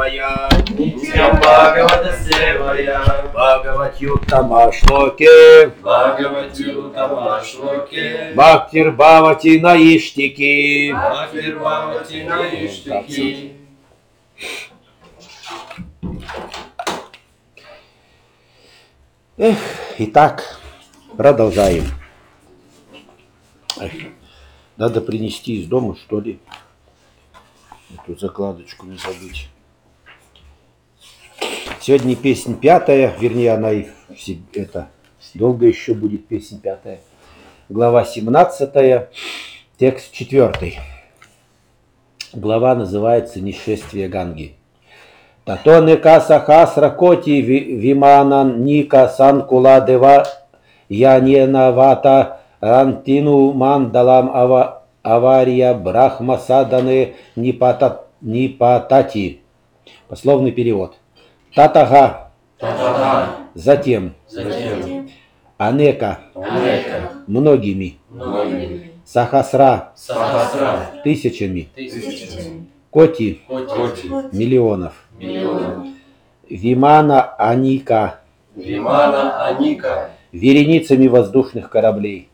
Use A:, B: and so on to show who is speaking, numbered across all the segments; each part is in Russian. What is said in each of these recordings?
A: Севая,
B: Нитьям Бхагавата Севая,
A: Бхагаватьюттама Шлоке,
B: Бхагаватьюттама Шлоке,
A: Бхактир Бхавати Наиштики.
B: Бхактир Бхавати Наиштики.
A: Итак, продолжаем. Надо принести из дома, что ли, эту закладочку не забыть. Сегодня песня 5, вернее, она и это долго еще будет песня 5. Глава 17, текст 4. Глава называется «Нишествие Ганги». Татонека сахасра коти виманан ника санкула дева яненавата рантину мандалам авария брахма саданы нипатати. Пословный перевод. Татага. Затем. Анека. Многими. Сахасра. Тысячами. Коти. Миллионов. Вимана Аника. Вереницами воздушных кораблей.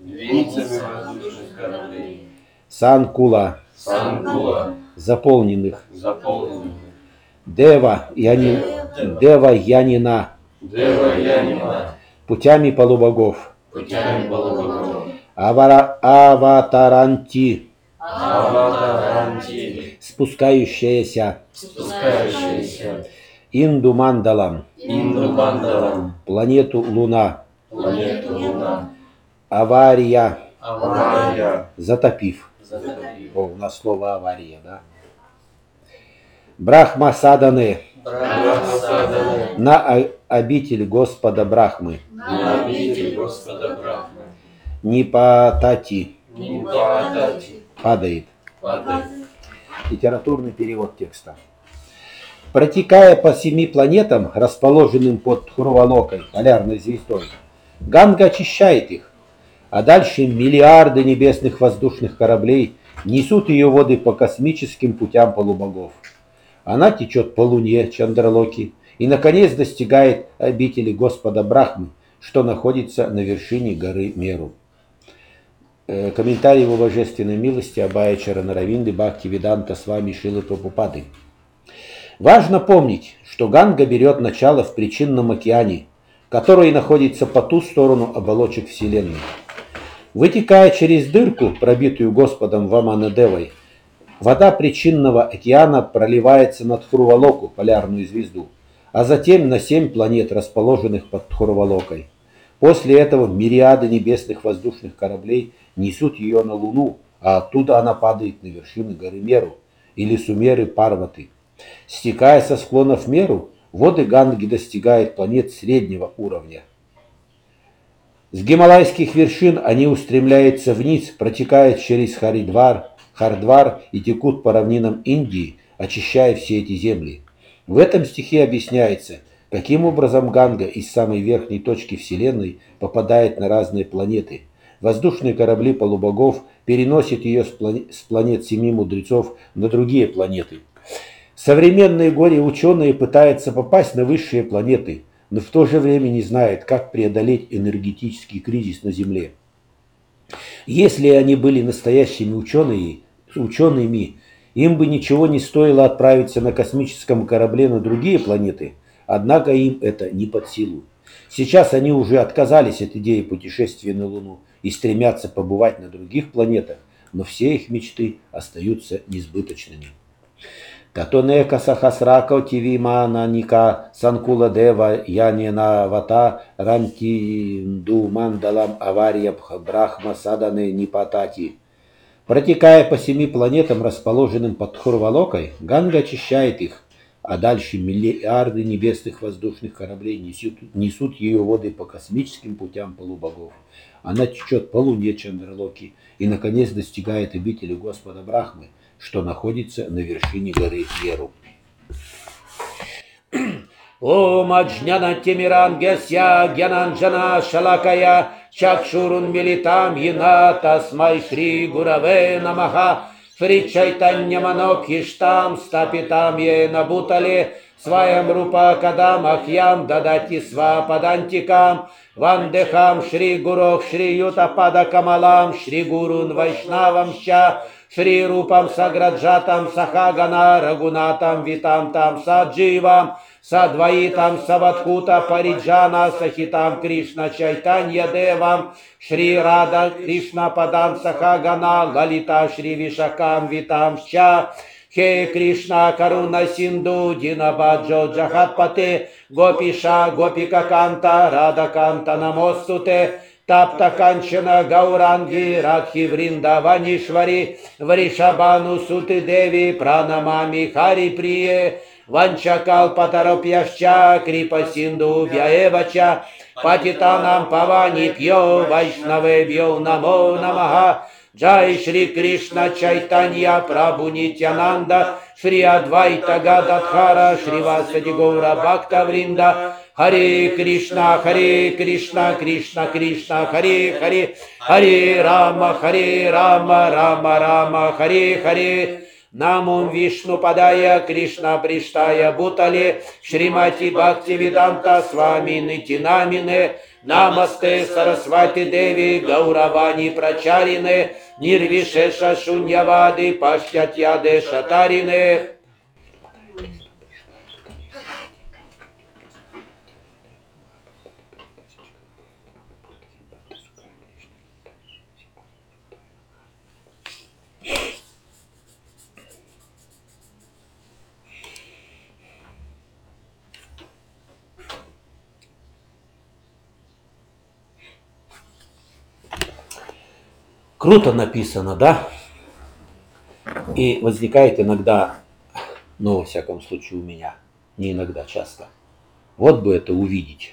A: Санкула. Заполненных. Дева Янина. Путями полубогов. Аватаранти. Спускающаяся. Инду Мандалам. Планету Луна. Авария. Затопив. О, у нас слово авария, да? Брахма Садане. На обитель Господа Брахмы. Нипатати. Падает. Литературный перевод текста. Протекая по 7 планетам, расположенным под Дхурвалокой, полярной звездой, Ганга очищает их, а дальше миллиарды небесных воздушных кораблей несут ее воды по космическим путям полубогов. Она течет по Луне Чандралоки и, наконец, достигает обители Господа Брахмы, что находится на вершине горы Меру. Комментарий его божественной милости Абая Чаранаравинды Бхактивиданта Свами Шилы Прабхупады. Важно помнить, что Ганга берет начало в причинном океане, который находится по ту сторону оболочек Вселенной. Вытекая через дырку, пробитую Господом Ваманадевой, вода причинного океана проливается на Дхурвалоку, полярную звезду, а затем на 7 планет, расположенных под Дхурвалокой. После этого мириады небесных воздушных кораблей несут ее на Луну, а оттуда она падает на вершины горы Меру или Сумеры Парваты. Стекая со склонов Меру, воды Ганги достигают планет среднего уровня. С гималайских вершин они устремляются вниз, протекают через Хардвар и текут по равнинам Индии, очищая все эти земли. В этом стихе объясняется, каким образом Ганга из самой верхней точки Вселенной попадает на разные планеты. Воздушные корабли полубогов переносят ее с планет 7 мудрецов на другие планеты. Современные горе-ученые пытаются попасть на высшие планеты, но в то же время не знают, как преодолеть энергетический кризис на Земле. Если они были настоящими учеными, им бы ничего не стоило отправиться на космическом корабле на другие планеты, однако им это не под силу. Сейчас они уже отказались от идеи путешествия на Луну и стремятся побывать на других планетах, но все их мечты остаются несбыточными. Татонека сахасрака тивимана ника санкула дева янена вата рантинду мандалам авария брахма саданы нипатати. Протекая по 7 планетам, расположенным под Дхурвалокой, Ганга очищает их, а дальше миллиарды небесных воздушных кораблей несут ее воды по космическим путям полубогов. Она течет по Луне Чандралоки и, наконец, достигает обители Господа Брахмы, что находится на вершине горы Меру. Ом аджняна тимирангясья гьянанджана шалакая чакшурун милитам йена тасмай шри гураве намаха Шри Чайтанья Манокхиштам Стапитам Ена Бутале Сваям Рупа Кадамахьям Дадати Свападантикам Вандехам Шри Гурох Шри Ютапада Камалам Шри Гурун Вайшнавам Ща Шри Рупам Саграджатам Сахагана Рагунатам Витантам Садживам Садваитам Савадхута Париджана Сахитам Кришна Чайтанья Девам Шри Рада Кришна Падам Сахагана Лалита Шри Вишакам Витам Ща Хе Кришна Каруна Синду Динабаджо Джахатпате Гопиша Гопика Канта Рада Канта Намостуте Тапта Канчана Гауранги Радхи Вриндаванишвари Вришабану Суты Деви Пранамами Хари Прие Ванчакал Патаропьяшча Крипа Синду Вяевача Патитанам Павани Пьо Вайшнаве Бьо Намо Намаха Джай Шри Кришна Чайтанья Прабху Нитянанда Шри Адвайта Гададхара Шри Васади Гаура Бхакта Вринда Харе Кришна Кришна Кришна Харе Харе Харе Рама Рама Рама Харе Харе Намум Вишну Падая Кришна Приштая Бутале Шримати Бхакти Виданта Свами Нитинамине Намасте Сарасвати Деви Гауравани Прачарине Нирвишеша Шуньявады Паштятьяде Шатарине. Круто написано, да? И возникает иногда, ну, во всяком случае у меня, не иногда, часто. Вот бы это увидеть.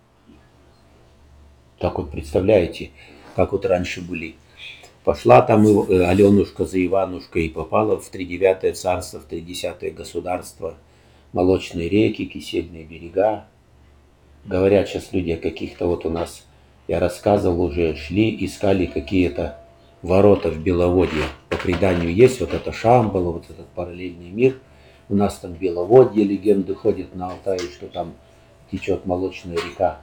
A: Так вот, представляете, как вот раньше были. Пошла там Аленушка за Иванушкой и попала в 39-е царство, в 30-е государство. Молочные реки, кисельные берега. Говорят сейчас люди о каких-то вот у нас, я рассказывал уже, шли, искали какие-то ворота в Беловодье. По преданию есть вот это Шамбала, вот этот параллельный мир. У нас там Беловодье, легенды ходят на Алтае, что там течет молочная река.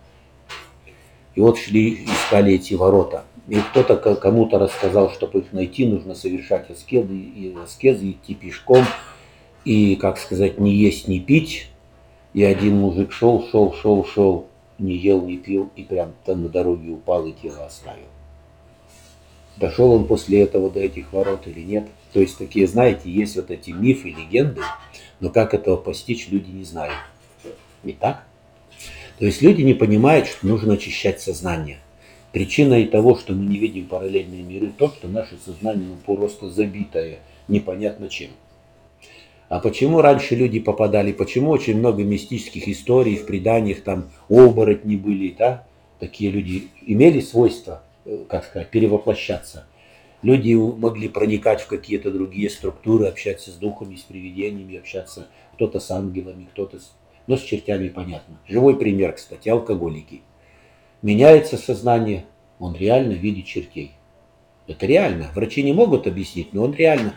A: И вот шли, искали эти ворота. И кто-то кому-то рассказал, чтобы их найти, нужно совершать аскезы, идти пешком. И, как сказать, не есть, не пить. И один мужик шел, не ел, не пил, и прям там на дороге упал и тело оставил. Дошел он после этого до этих ворот или нет? То есть такие, знаете, есть вот эти мифы, легенды, но как этого постичь, люди не знают. Не так? То есть люди не понимают, что нужно очищать сознание. Причиной того, что мы не видим параллельные миры, то, что наше сознание просто забитое, непонятно чем. А почему раньше люди попадали, почему очень много мистических историй в преданиях, там оборотни были, да? Такие люди имели свойство, как сказать, перевоплощаться. Люди могли проникать в какие-то другие структуры, общаться с духами, с привидениями, общаться кто-то с ангелами, кто-то с... Но с чертями понятно. Живой пример, кстати, алкоголики. Меняется сознание, он реально видит чертей. Это реально. Врачи не могут объяснить, но он реально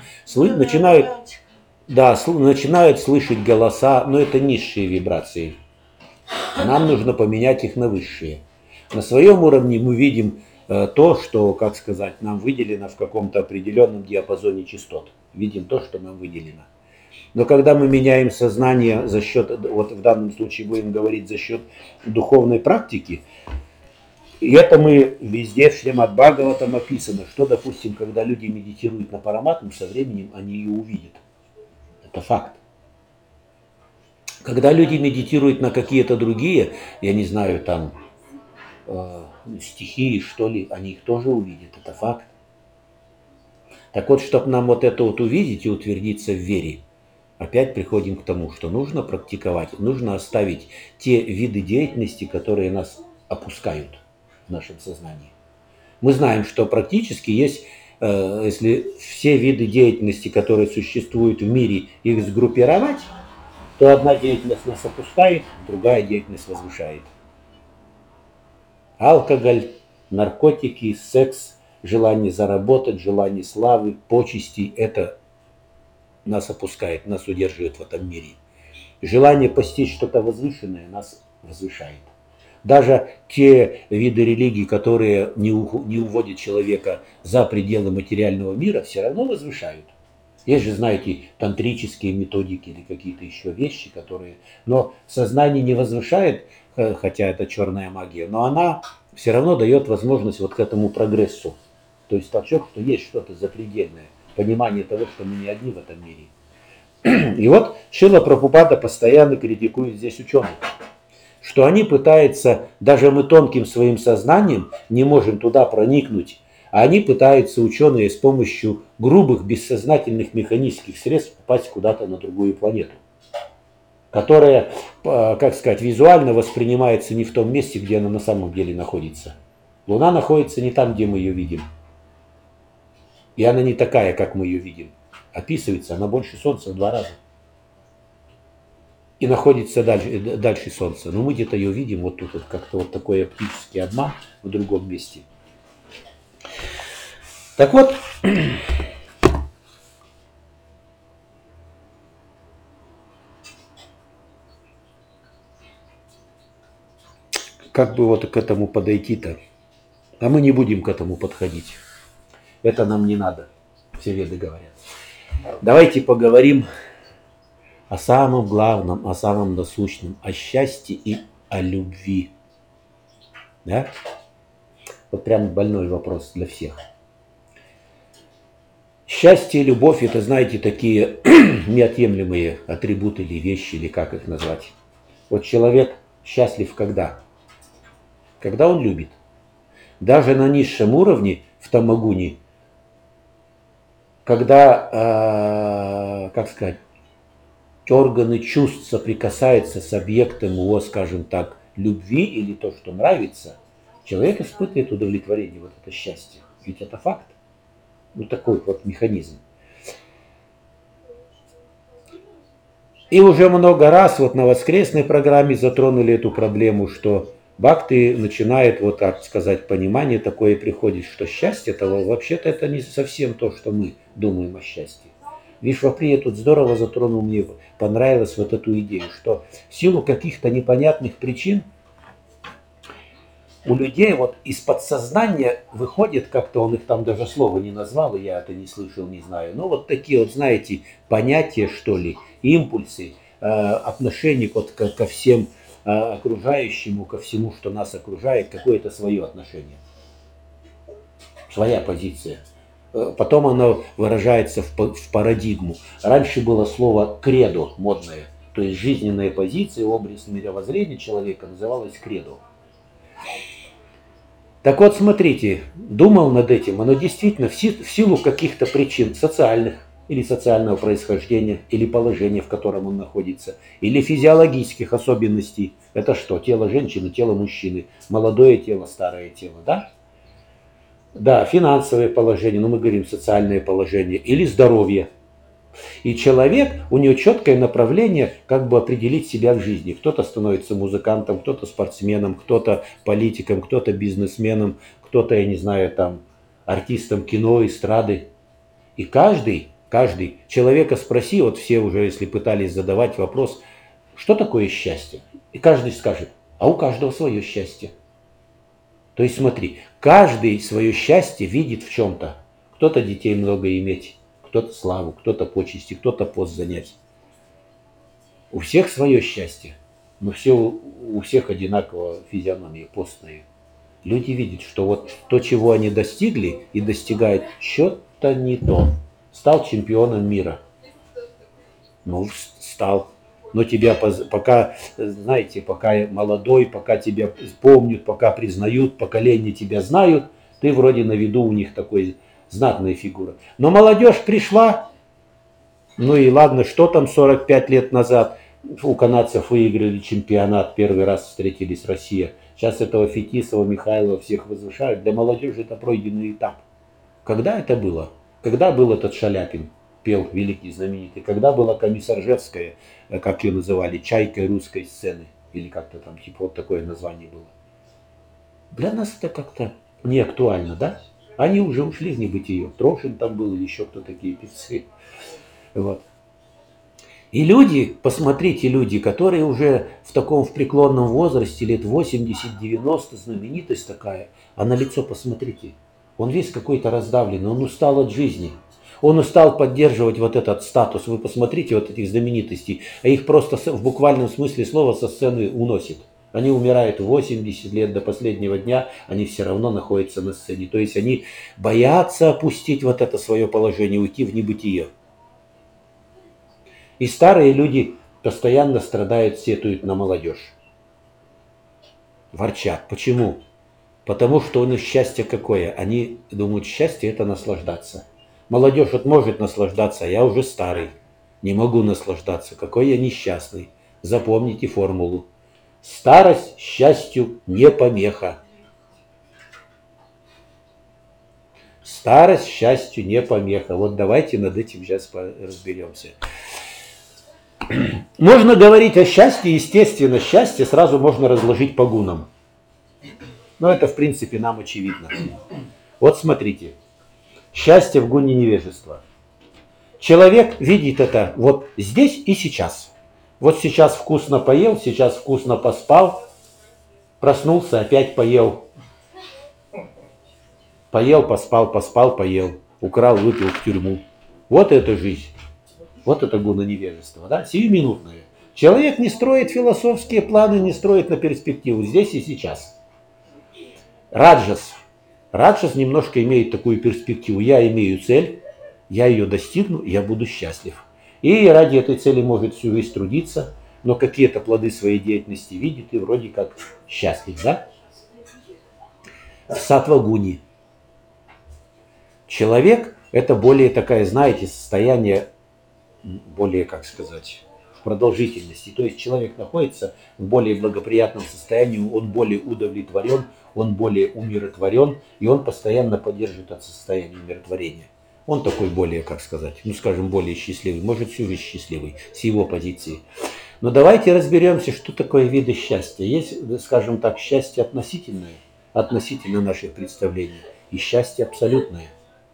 A: начинают слышать голоса, но это низшие вибрации. Нам нужно поменять их на высшие. На своем уровне мы видим то, что, как сказать, нам выделено в каком-то определенном диапазоне частот. Видим то, что нам выделено. Но когда мы меняем сознание за счет, вот в данном случае будем говорить за счет духовной практики, и это мы везде в Шримад Бхагаватам описано, что, допустим, когда люди медитируют на Параматму, со временем они ее увидят. Это факт. Когда люди медитируют на какие-то другие, я не знаю, там, стихии, что ли, они их тоже увидят. Это факт. Так вот, чтобы нам вот это вот увидеть и утвердиться в вере, опять приходим к тому, что нужно практиковать, нужно оставить те виды деятельности, которые нас опускают в нашем сознании. Мы знаем, что практически есть, если все виды деятельности, которые существуют в мире, их сгруппировать, то одна деятельность нас опускает, другая деятельность возвышает. Алкоголь, наркотики, секс, желание заработать, желание славы, почестей, это нас опускает, нас удерживает в этом мире. Желание постичь что-то возвышенное нас возвышает. Даже те виды религий, которые не уводят человека за пределы материального мира, все равно возвышают. Есть же, знаете, тантрические методики или какие-то еще вещи, которые... Но сознание не возвышает, хотя это черная магия, но она все равно дает возможность вот к этому прогрессу. То есть толчок, что есть что-то запредельное, понимание того, что мы не одни в этом мире. И вот Шрила Прабхупада постоянно критикует здесь ученых, что они пытаются, даже мы тонким своим сознанием не можем туда проникнуть, а они пытаются, ученые, с помощью грубых, бессознательных механических средств попасть куда-то на другую планету, которая, как сказать, визуально воспринимается не в том месте, где она на самом деле находится. Луна находится не там, где мы ее видим. И она не такая, как мы ее видим. Описывается она больше Солнца в 2 раза. И находится дальше Солнца. Но мы где-то ее видим вот тут, вот как-то вот такой оптический обман в другом месте. Так вот, как бы вот к этому подойти-то? А мы не будем к этому подходить. Это нам не надо, все веды говорят. Давайте поговорим о самом главном, о самом насущном, о счастье и о любви. Да? Вот прям больной вопрос для всех. Счастье и любовь — это, знаете, такие неотъемлемые атрибуты или вещи, или как их назвать. Вот человек счастлив когда? Когда он любит. Даже на низшем уровне, в тамагуне, когда, как сказать, органы чувств соприкасаются с объектом его, скажем так, любви или то, что нравится, человек испытывает удовлетворение, вот это счастье. Ведь это факт. Ну, такой вот механизм. И уже много раз вот на воскресной программе затронули эту проблему, что бхакти начинает, вот так сказать, понимание такое приходит, что счастье того, вообще-то это не совсем то, что мы думаем о счастье. Вишваприя тут здорово затронул, мне понравилась вот эту идею, что в силу каких-то непонятных причин у людей вот из подсознания выходит, как-то он их там даже слова не назвал, и я это не слышал, не знаю, но вот такие вот, знаете, понятия, что ли, импульсы, отношения вот ко всем окружающему, ко всему, что нас окружает, какое-то свое отношение, своя позиция. Потом оно выражается в парадигму. Раньше было слово «кредо» модное, то есть жизненная позиция, образ мировоззрения человека называлась «кредо». Так вот, смотрите, думал над этим, оно действительно в силу каких-то причин социальных, или социального происхождения, или положения, в котором он находится, или физиологических особенностей. Это что? Тело женщины, тело мужчины, молодое тело, старое тело, да? Да, финансовое положение, но мы говорим социальное положение, или здоровье. И человек, у него четкое направление, как бы определить себя в жизни. Кто-то становится музыкантом, кто-то спортсменом, кто-то политиком, кто-то бизнесменом, кто-то, я не знаю, там, артистом кино, эстрады. И каждый человека спроси, вот все уже, если пытались задавать вопрос, что такое счастье? И каждый скажет, а у каждого свое счастье. То есть смотри, каждый свое счастье видит в чем-то. Кто-то детей много иметь, кто-то славу, кто-то почести, кто-то пост занять. У всех свое счастье, но у всех одинаково физиономия постная. Люди видят, что вот то, чего они достигли и достигают, что-то не то. Стал чемпионом мира. Ну, стал. Но тебя пока, знаете, пока молодой, пока тебя помнят, пока признают, поколения тебя знают, ты вроде на виду у них такой знатная фигура. Но молодежь пришла, ну и ладно, что там 45 лет назад у канадцев выиграли чемпионат, первый раз встретились Россия. Сейчас этого Фетисова, Михайлова всех возвышают. Для молодежи это пройденный этап. Когда это было? Когда был этот Шаляпин, пел великий, знаменитый? Когда была Комиссаржевская, как ее называли, чайкой русской сцены? Или как-то там, типа вот такое название было. Для нас это как-то не актуально, да? Они уже ушли в небытие. Трошин там был или еще кто такие певцы. Вот. И люди, посмотрите, люди, которые уже в преклонном возрасте, лет 80-90, знаменитость такая, а на лицо посмотрите. Он весь какой-то раздавленный, он устал от жизни. Он устал поддерживать вот этот статус. Вы посмотрите вот этих знаменитостей, а их просто в буквальном смысле слова со сцены уносит. Они умирают в 80 лет до последнего дня, они все равно находятся на сцене. То есть они боятся опустить вот это свое положение, уйти в небытие. И старые люди постоянно страдают, сетуют на молодежь. Ворчат. Почему? Потому что у них счастье какое? Они думают, счастье это наслаждаться. Молодежь вот может наслаждаться, а я уже старый. Не могу наслаждаться. Какой я несчастный. Запомните формулу. Старость счастью не помеха. Старость счастью не помеха. Вот давайте над этим сейчас разберемся. Можно говорить о счастье, естественно, счастье сразу можно разложить по гунам. Но это, в принципе, нам очевидно. Вот смотрите. Счастье в гуне невежества. Человек видит это вот здесь и сейчас. Вот сейчас вкусно поел, сейчас вкусно поспал, проснулся, опять поел. Поел, поспал, поспал, поел. Украл, выпил в тюрьму. Вот это жизнь. Вот это гуна невежества, да? Сиюминутное. Человек не строит философские планы, не строит на перспективу здесь и сейчас. Раджас. Раджас немножко имеет такую перспективу. Я имею цель, я ее достигну, я буду счастлив. И ради этой цели может всю жизнь трудиться, но какие-то плоды своей деятельности видит и вроде как счастлив, да? В саттва-гуне. Человек это более такая, знаете, состояние более, как сказать, продолжительности. То есть человек находится в более благоприятном состоянии, он более удовлетворен, он более умиротворен, и он постоянно поддерживает это состояние умиротворения. Он такой более, как сказать, ну скажем, более счастливый, может всю жизнь счастливый с его позиции. Но давайте разберемся, что такое виды счастья. Есть, скажем так, счастье относительное, относительно наших представлений, и счастье абсолютное.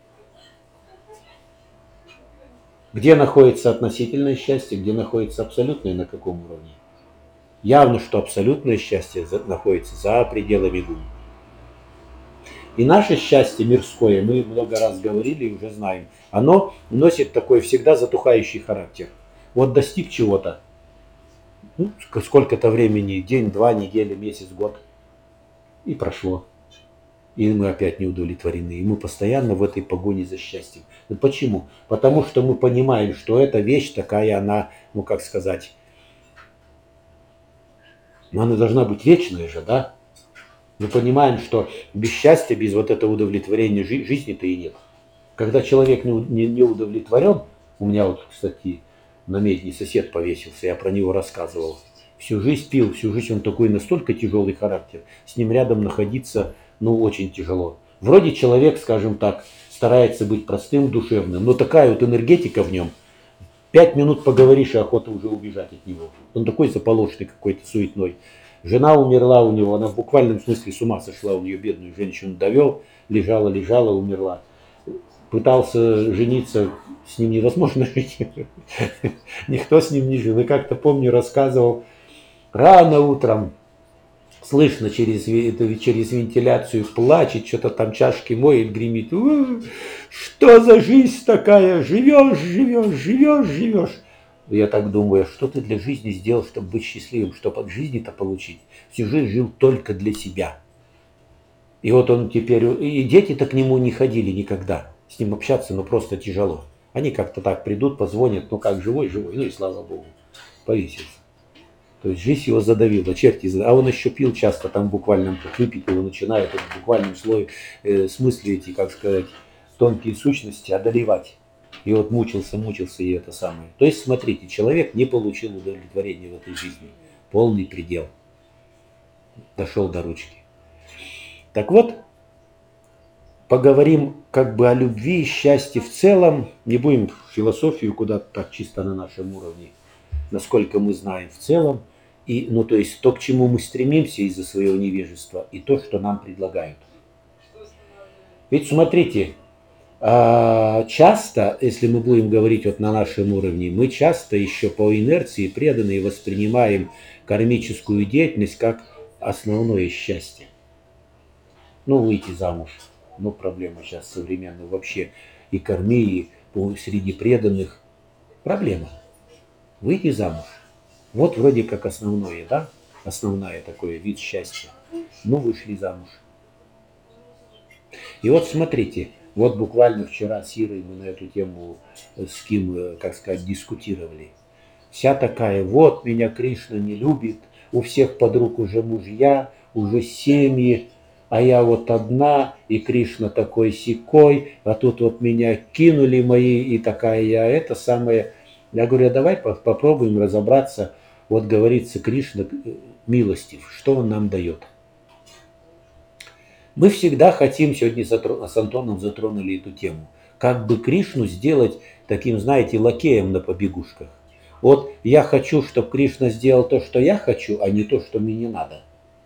A: Где находится относительное счастье, где находится абсолютное, на каком уровне? Явно, что абсолютное счастье находится за пределами гун. И наше счастье мирское, мы много раз говорили и уже знаем, оно носит такой всегда затухающий характер. Вот достиг чего-то, ну, сколько-то времени, день, два, неделя, месяц, год, и прошло. И мы опять не удовлетворены. И мы постоянно в этой погоне за счастьем. И почему? Потому что мы понимаем, что эта вещь такая, она, ну как сказать, но она должна быть вечная же, да? Мы понимаем, что без счастья, без вот этого удовлетворения жизни-то и нет. Когда человек не удовлетворен, у меня вот, кстати, на медне сосед повесился, я про него рассказывал. Всю жизнь пил, всю жизнь он такой настолько тяжелый характер. С ним рядом находиться, ну, очень тяжело. Вроде человек, скажем так, старается быть простым, душевным, но такая вот энергетика в нем. 5 минут поговоришь, и охота уже убежать от него. Он такой заполошный какой-то, суетной. Жена умерла у него, она в буквальном смысле с ума сошла, у нее бедную женщину довел, лежала, умерла. Пытался жениться, с ним невозможно жить. Никто с ним не жил. И как-то помню, рассказывал, рано утром, слышно через вентиляцию, плачет, что-то там чашки моет, гремит. Что за жизнь такая? Живешь. Я так думаю, что ты для жизни сделал, чтобы быть счастливым, чтобы от жизни-то получить? Всю жизнь жил только для себя. И вот он теперь, и дети-то к нему не ходили никогда. С ним общаться, ну просто тяжело. Они как-то так придут, позвонят, ну как, живой, ну и слава богу, повесился. То есть жизнь его задавила, черти задавила. А он еще пил часто, там буквально выпить его начинает, в буквальном смысле эти, как сказать, тонкие сущности одолевать. И вот мучился, и это самое. То есть, смотрите, человек не получил удовлетворения в этой жизни. Полный предел. Дошел до ручки. Так вот, поговорим как бы о любви и счастье в целом. Не будем в философию куда-то так чисто на нашем уровне, насколько мы знаем в целом. И, ну, то есть, то, к чему мы стремимся из-за своего невежества, и то, что нам предлагают. Ведь смотрите, часто, если мы будем говорить вот на нашем уровне, мы часто еще по инерции преданные воспринимаем кармическую деятельность как основное счастье. Ну, выйти замуж. Ну, проблема сейчас современная вообще. И кармии среди преданных проблема. Выйти замуж. Вот вроде как основное, да? Основная такой вид счастья. Ну, вышли замуж. И вот смотрите, вот буквально вчера с Ирой мы на эту тему с кем, как сказать, дискутировали. Вся такая, вот меня Кришна не любит, у всех подруг уже мужья, уже семьи, а я вот одна, и Кришна такой сякой, а тут вот меня кинули мои, и такая я это самое. Я говорю, а давай попробуем разобраться, вот говорится Кришна милостив, что он нам дает. Мы всегда хотим, сегодня с Антоном затронули эту тему, как бы Кришну сделать таким, знаете, лакеем на побегушках. Вот я хочу, чтобы Кришна сделал то, что я хочу, а не то, что мне не надо.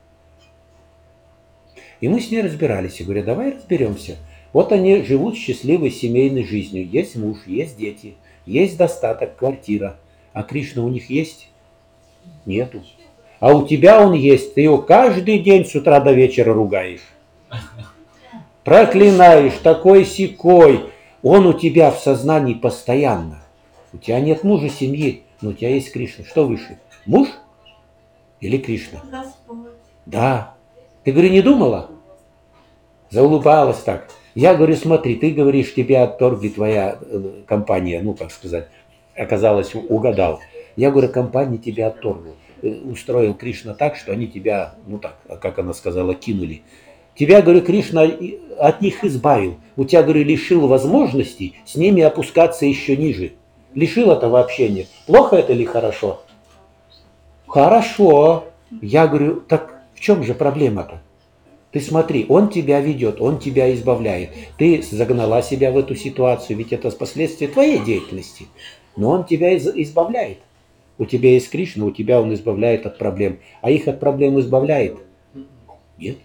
A: И мы с ней разбирались. И говорю, давай разберемся. Вот они живут счастливой семейной жизнью. Есть муж, есть дети, есть достаток, квартира. А Кришна у них есть? Нету. А у тебя он есть. Ты его каждый день с утра до вечера ругаешь. Проклинаешь, такой-сякой. Он у тебя в сознании постоянно. У тебя нет мужа, семьи, но у тебя есть Кришна. Что выше? Муж или Кришна?
C: Господь.
A: Да. Ты, говорю, не думала? Заулыбалась так. Я говорю, смотри, ты говоришь, тебя отторгли твоя компания, ну, как сказать, оказалось, угадал. Я говорю, компания тебя отторгла. Устроил Кришна так, что они тебя, ну так, как она сказала, кинули. Тебя, говорю, Кришна от них избавил. У тебя, говорю, лишил возможности с ними опускаться еще ниже. Лишил этого общения. Плохо это или хорошо? Хорошо. Я говорю, так в чем же проблема-то? Ты смотри, он тебя ведет, он тебя избавляет. Ты загнала себя в эту ситуацию, ведь это последствия твоей деятельности. Но он тебя избавляет. У тебя есть Кришна, у тебя он избавляет от проблем. А их от проблем избавляет? Нет.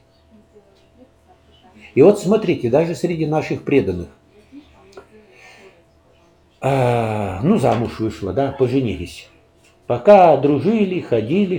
A: И вот смотрите, даже среди наших преданных, ну, замуж вышла, да, поженились. Пока дружили, ходили,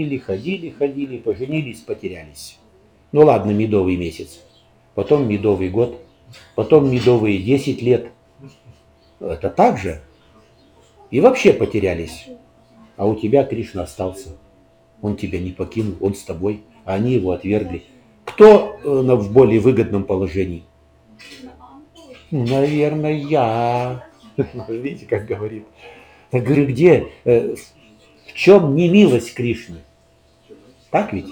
A: поженились, потерялись. Ну ладно, медовый месяц, потом медовый год, потом медовые 10 лет. Это так же. И вообще потерялись. А у тебя Кришна остался. Он тебя не покинул, он с тобой, а они его отвергли. Кто в более выгодном положении? Наверное, я. Видите, как говорит. Я говорю, где? В чем не милость Кришны? Так ведь?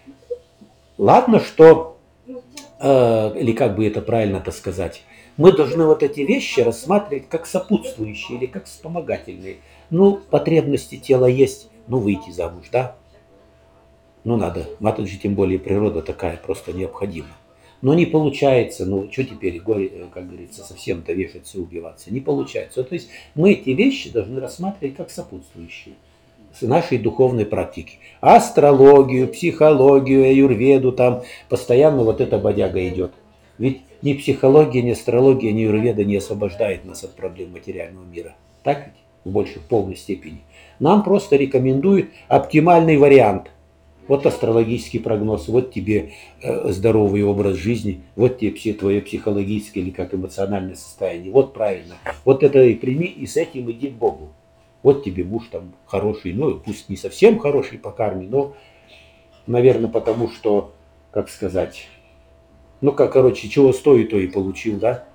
A: Ладно, что, или как бы это правильно-то сказать, мы должны вот эти вещи рассматривать как сопутствующие или как вспомогательные. Ну, потребности тела есть, ну, выйти замуж, да? Ну, надо. Матаджи, тем более, природа такая, просто необходима. Но не получается, ну, что теперь, как говорится, совсем-то вешаться и убиваться? Не получается. То есть мы эти вещи должны рассматривать как сопутствующие с нашей духовной практики. Астрологию, психологию, аюрведу, там постоянно вот эта бодяга идет. Ведь ни психология, ни астрология, ни аюрведа не освобождает нас от проблем материального мира. Так ведь? В полной степени. Нам просто рекомендуют оптимальный вариант. Вот астрологический прогноз, вот тебе здоровый образ жизни, вот тебе твое психологическое или как эмоциональное состояние. Вот правильно. Вот это и прими, и с этим иди к Богу. Вот тебе муж там хороший, ну пусть не совсем хороший по карме, но, наверное, потому что, как сказать, ну как, короче, чего стоит, то и получил, да?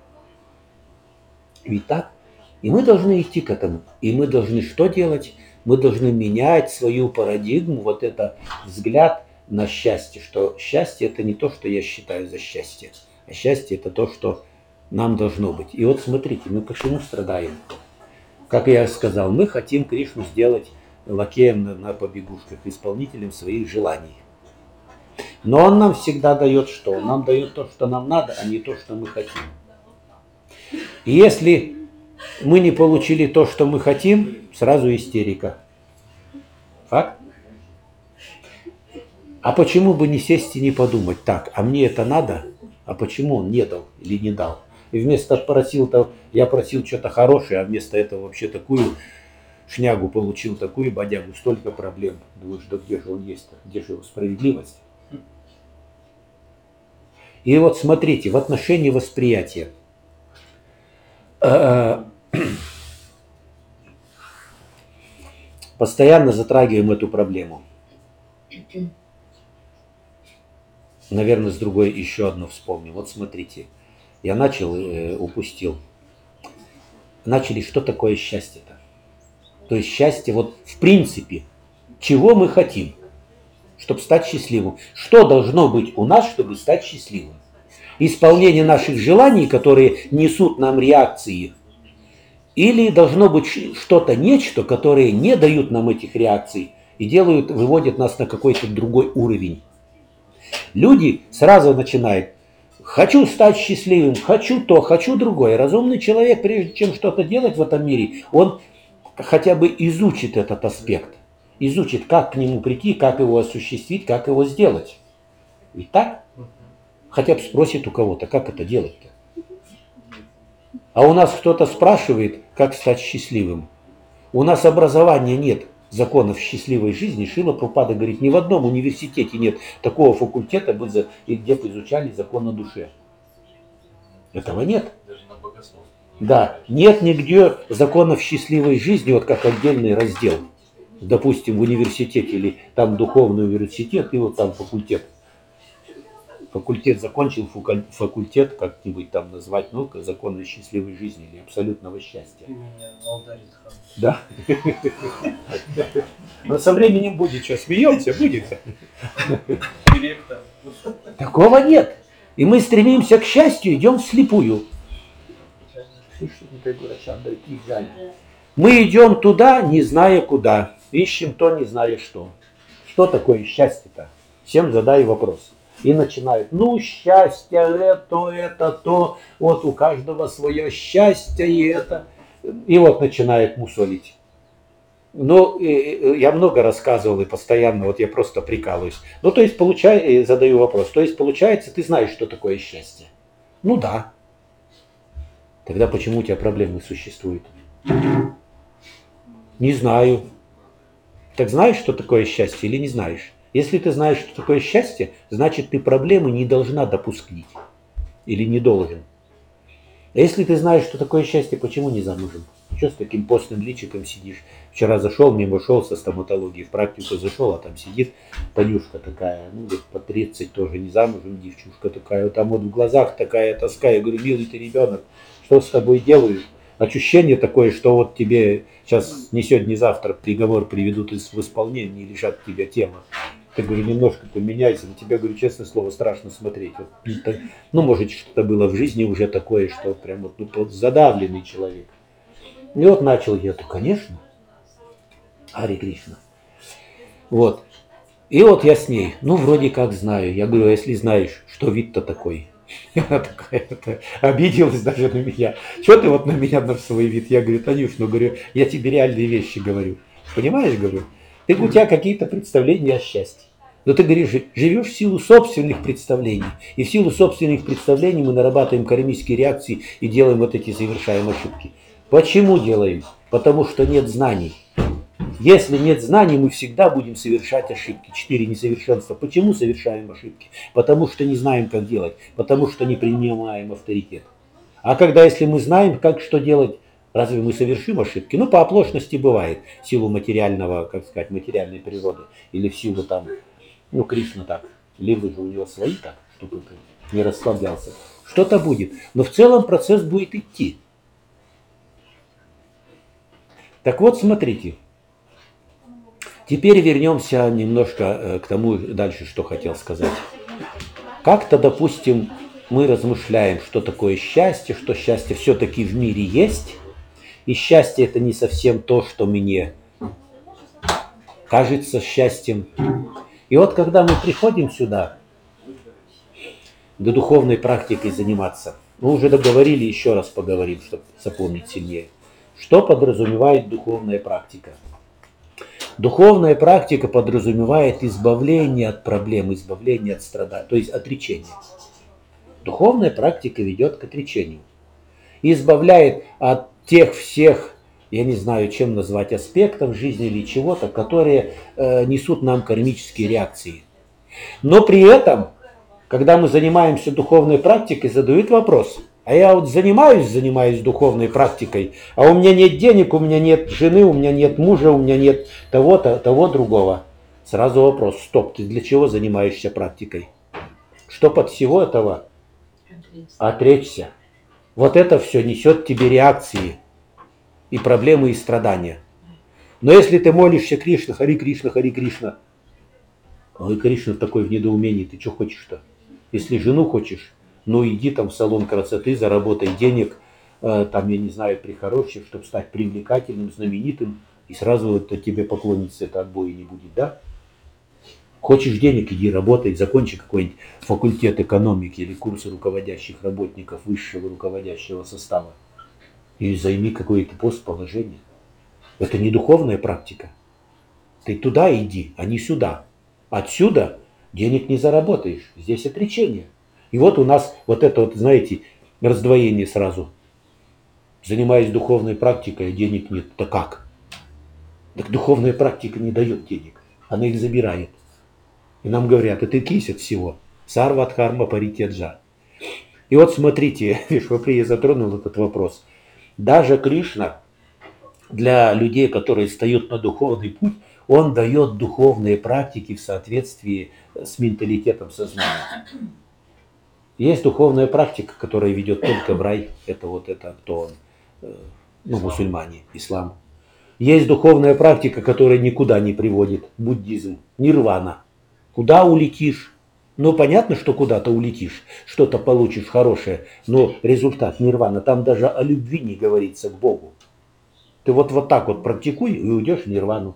A: Ведь так? И мы должны идти к этому. И мы должны что делать? Мы должны менять свою парадигму, вот это взгляд на счастье, что счастье это не то, что я считаю за счастье, а счастье это то, что нам должно быть. И вот смотрите, мы почему страдаем? Как я сказал, мы хотим Кришну сделать лакеем на побегушках, исполнителем своих желаний. Но он нам всегда дает что? Он нам дает то, что нам надо, а не то, что мы хотим. И если мы не получили то, что мы хотим, сразу истерика. Факт? А почему бы не сесть и не подумать, так, а мне это надо, А почему он не дал или не дал? И вместо я просил что-то хорошее, а вместо этого вообще такую шнягу получил, такую бодягу, столько проблем. Думаешь, да где же он есть-то? Где же его справедливость? И вот смотрите, в отношении восприятия. Постоянно затрагиваем эту проблему. Наверное, с другой еще одну вспомним. Вот смотрите, я упустил. Начали, что такое счастье-то? То есть счастье, вот в принципе, чего мы хотим, чтобы стать счастливым? Что должно быть у нас, чтобы стать счастливым? Исполнение наших желаний, которые несут нам реакции, или должно быть что-то, нечто, которое не дают нам этих реакций и выводят нас на какой-то другой уровень. Люди сразу начинают: хочу стать счастливым, хочу то, хочу другое. Разумный человек, прежде чем что-то делать в этом мире, он хотя бы изучит этот аспект. Изучит, как к нему прийти, как его осуществить, как его сделать. Ведь так? Хотя бы спросит у кого-то, как это делать-то. А у нас кто-то спрашивает, как стать счастливым. У нас образования нет законов счастливой жизни. Шрила Прабхупада говорит, ни в одном университете нет такого факультета, где бы изучали закон о душе. Этого нет.
C: Даже на богословии.
A: Да, нет нигде законов счастливой жизни, вот как отдельный раздел. Допустим, в университете или там духовный университет, и вот там факультет. Факультет закончил, факультет как-нибудь там назвать, ну, законы счастливой жизни или абсолютного счастья. Да. Но со временем будет, что смеемся, будет.
B: Директор.
A: Такого нет. И мы стремимся к счастью, идем вслепую. Мы идем туда, не зная куда. Ищем то, не зная что. Что такое счастье-то? Всем задай вопрос. И начинают, ну, счастье, это, то, вот у каждого свое счастье и это. И вот начинает мусолить. Ну, я много рассказывал и постоянно, вот я просто прикалываюсь. Ну, то есть, задаю вопрос, то есть, получается, ты знаешь, что такое счастье? Ну, да. Тогда почему у тебя проблемы существуют? Не знаю. Так знаешь, что такое счастье или не знаешь? Если ты знаешь, что такое счастье, значит, ты проблемы не должна допустить. Или не должен. А если ты знаешь, что такое счастье, почему не замужем? Что с таким постным личиком сидишь? Вчера мимо шел со стоматологии, в практику зашел, а там сидит Танюшка такая, ну, лет по 30, тоже не замужем, девчушка такая, вот там вот в глазах такая тоска. Я говорю, милый ты ребенок, что с тобой делаешь? Ощущение такое, что вот тебе сейчас не сегодня, не завтра приговор приведут в исполнение и лишат тебя тела. Я говорю, немножко поменяйся, на тебя, говорю, честное слово, страшно смотреть. Вот, ну, может, что-то было в жизни уже такое, что прям вот, ну, задавленный человек. И вот начал я, то, конечно, Харе Кришна. Вот. И вот я с ней, ну, вроде как знаю. Я говорю, а если знаешь, что вид-то такой? Она такая обиделась даже на меня. Что ты вот на меня, на свой вид? Я говорю, Танюш, ну, говорю, я тебе реальные вещи говорю. Понимаешь, говорю? У тебя какие-то представления о счастье. Но ты говоришь, живешь в силу собственных представлений. И в силу собственных представлений мы нарабатываем кармические реакции и делаем вот эти, совершаем ошибки. Почему делаем? Потому что нет знаний. Если нет знаний, мы всегда будем совершать ошибки. 4 несовершенства. Почему совершаем ошибки? Потому что не знаем, как делать. Потому что не принимаем авторитет. А если мы знаем, как что делать, разве мы совершим ошибки? Ну, по оплошности бывает. В силу материального, как сказать, материальной природы. Или в силу там, ну, Кришна так. Ливы же у него свои так, чтобы не расслаблялся. Что-то будет. Но в целом процесс будет идти. Так вот, смотрите. Теперь вернемся немножко к тому дальше, что хотел сказать. Как-то, допустим, мы размышляем, что такое счастье, что счастье все-таки в мире есть. И счастье это не совсем то, что мне кажется счастьем. И вот когда мы приходим сюда, до духовной практикой заниматься, мы уже договорили, еще раз поговорим, чтобы запомнить сильнее. Что подразумевает духовная практика? Духовная практика подразумевает избавление от проблем, избавление от страданий, то есть отречение. Духовная практика ведет к отречению. И избавляет от тех всех, я не знаю, чем назвать, аспектов жизни или чего-то, которые несут нам кармические реакции. Но при этом, когда мы занимаемся духовной практикой, задают вопрос: а я вот занимаюсь духовной практикой, а у меня нет денег, у меня нет жены, у меня нет мужа, у меня нет того-то, того другого. Сразу вопрос: стоп, ты для чего занимаешься практикой? Чтоб от всего этого отречься. Вот это все несет тебе реакции и проблемы, и страдания. Но если ты молишься Кришна, Хари Кришна, Хари Кришна, ой, Кришна такой в недоумении, ты что хочешь-то? Если жену хочешь, ну иди там в салон красоты, заработай денег, там, я не знаю, прихорошив, чтобы стать привлекательным, знаменитым, и сразу вот тебе поклонница это отбоя не будет, да? Хочешь денег, иди работай, закончи какой-нибудь факультет экономики или курсы руководящих работников высшего руководящего состава. И займи какой-то пост, положение. Это не духовная практика. Ты туда иди, а не сюда. Отсюда денег не заработаешь. Здесь отречение. И вот у нас вот это вот, знаете, раздвоение сразу. Занимаясь духовной практикой, а денег нет. Да как? Так духовная практика не дает денег. Она их забирает. И нам говорят: отрекись от всего. Сарвадхарма паритяджа. И вот смотрите, Вишваприя я затронул этот вопрос. Даже Кришна для людей, которые встают на духовный путь, он дает духовные практики в соответствии с менталитетом сознания. Есть духовная практика, которая ведет только в рай. Это вот это, кто он? Ну, мусульмане, ислам. Есть духовная практика, которая никуда не приводит. Буддизм, нирвана. Куда улетишь? Ну, понятно, что куда-то улетишь, что-то получишь хорошее, но результат нирвана. Там даже о любви не говорится к Богу. Ты вот так вот практикуй и уйдешь в нирвану.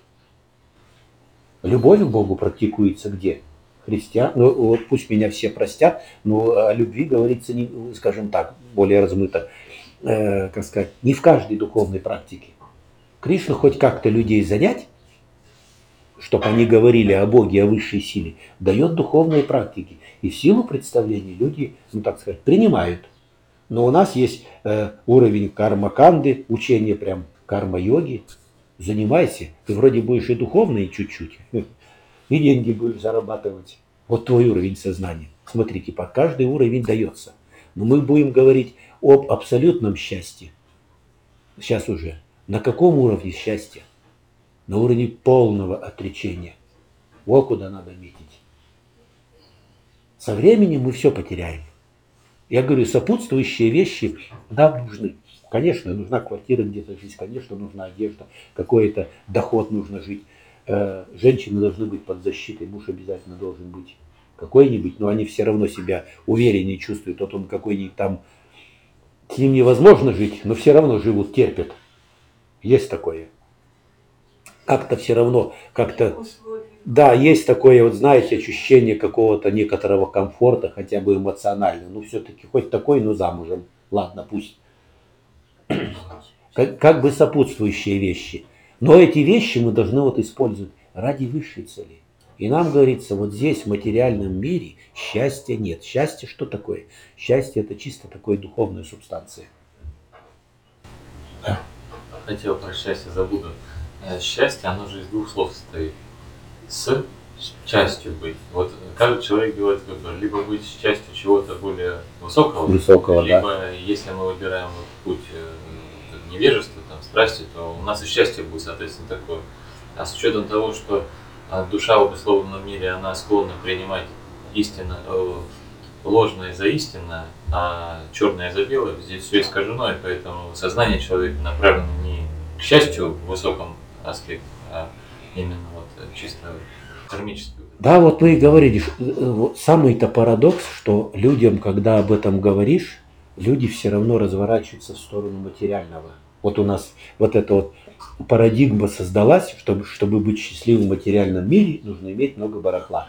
A: Любовь к Богу практикуется где? Христиан, ну вот пусть меня все простят, но о любви говорится, не, скажем так, более размыто, как сказать, не в каждой духовной практике. Кришна хоть как-то людей занять, чтобы они говорили о Боге, о высшей силе, дает духовные практики. И в силу представлений люди, ну так сказать, принимают. Но у нас есть уровень карма-канды, учение прям карма-йоги. Занимайся, ты вроде будешь и духовный чуть-чуть, и деньги будешь зарабатывать. Вот твой уровень сознания. Смотрите, под каждый уровень дается. Но мы будем говорить об абсолютном счастье. Сейчас уже. На каком уровне счастья? На уровне полного отречения. Вот куда надо метить. Со временем мы все потеряем. Я говорю, сопутствующие вещи нам нужны. Конечно, нужна квартира где-то жить, конечно, нужна одежда, какой-то доход нужно жить. Женщины должны быть под защитой, муж обязательно должен быть какой-нибудь, но они все равно себя увереннее чувствуют. Вот он какой-нибудь там, с ним невозможно жить, но все равно живут, терпят. Есть такое. Как-то все равно, как-то, да, есть такое, вот знаете, ощущение какого-то некоторого комфорта, хотя бы эмоционально. Ну, все-таки хоть такой, но замужем. Ладно, пусть. Как бы сопутствующие вещи. Но эти вещи мы должны вот использовать ради высшей цели. И нам говорится, вот здесь, в материальном мире, счастья нет. Счастье что такое? Счастье это чисто такое духовная субстанция.
B: Хотел про счастье, забуду. Счастье, оно же из двух слов состоит. С частью быть. Вот каждый человек делает выбор. Либо быть частью чего-то более высокого, либо, да, если мы выбираем путь невежества, там, страсти, то у нас и счастье будет, соответственно, такое. А с учетом того, что душа в обусловленном мире, она склонна принимать истинно, ложное за истинное, а черное за белое, здесь все искажено, и поэтому сознание человека направлено не к счастью в высоком аспекте, а именно вот чисто кармическую.
A: Да, вот вы и говорили, самый-то парадокс, что людям, когда об этом говоришь, люди все равно разворачиваются в сторону материального. Вот у нас вот эта вот парадигма создалась, чтобы быть счастливым в материальном мире, нужно иметь много барахла.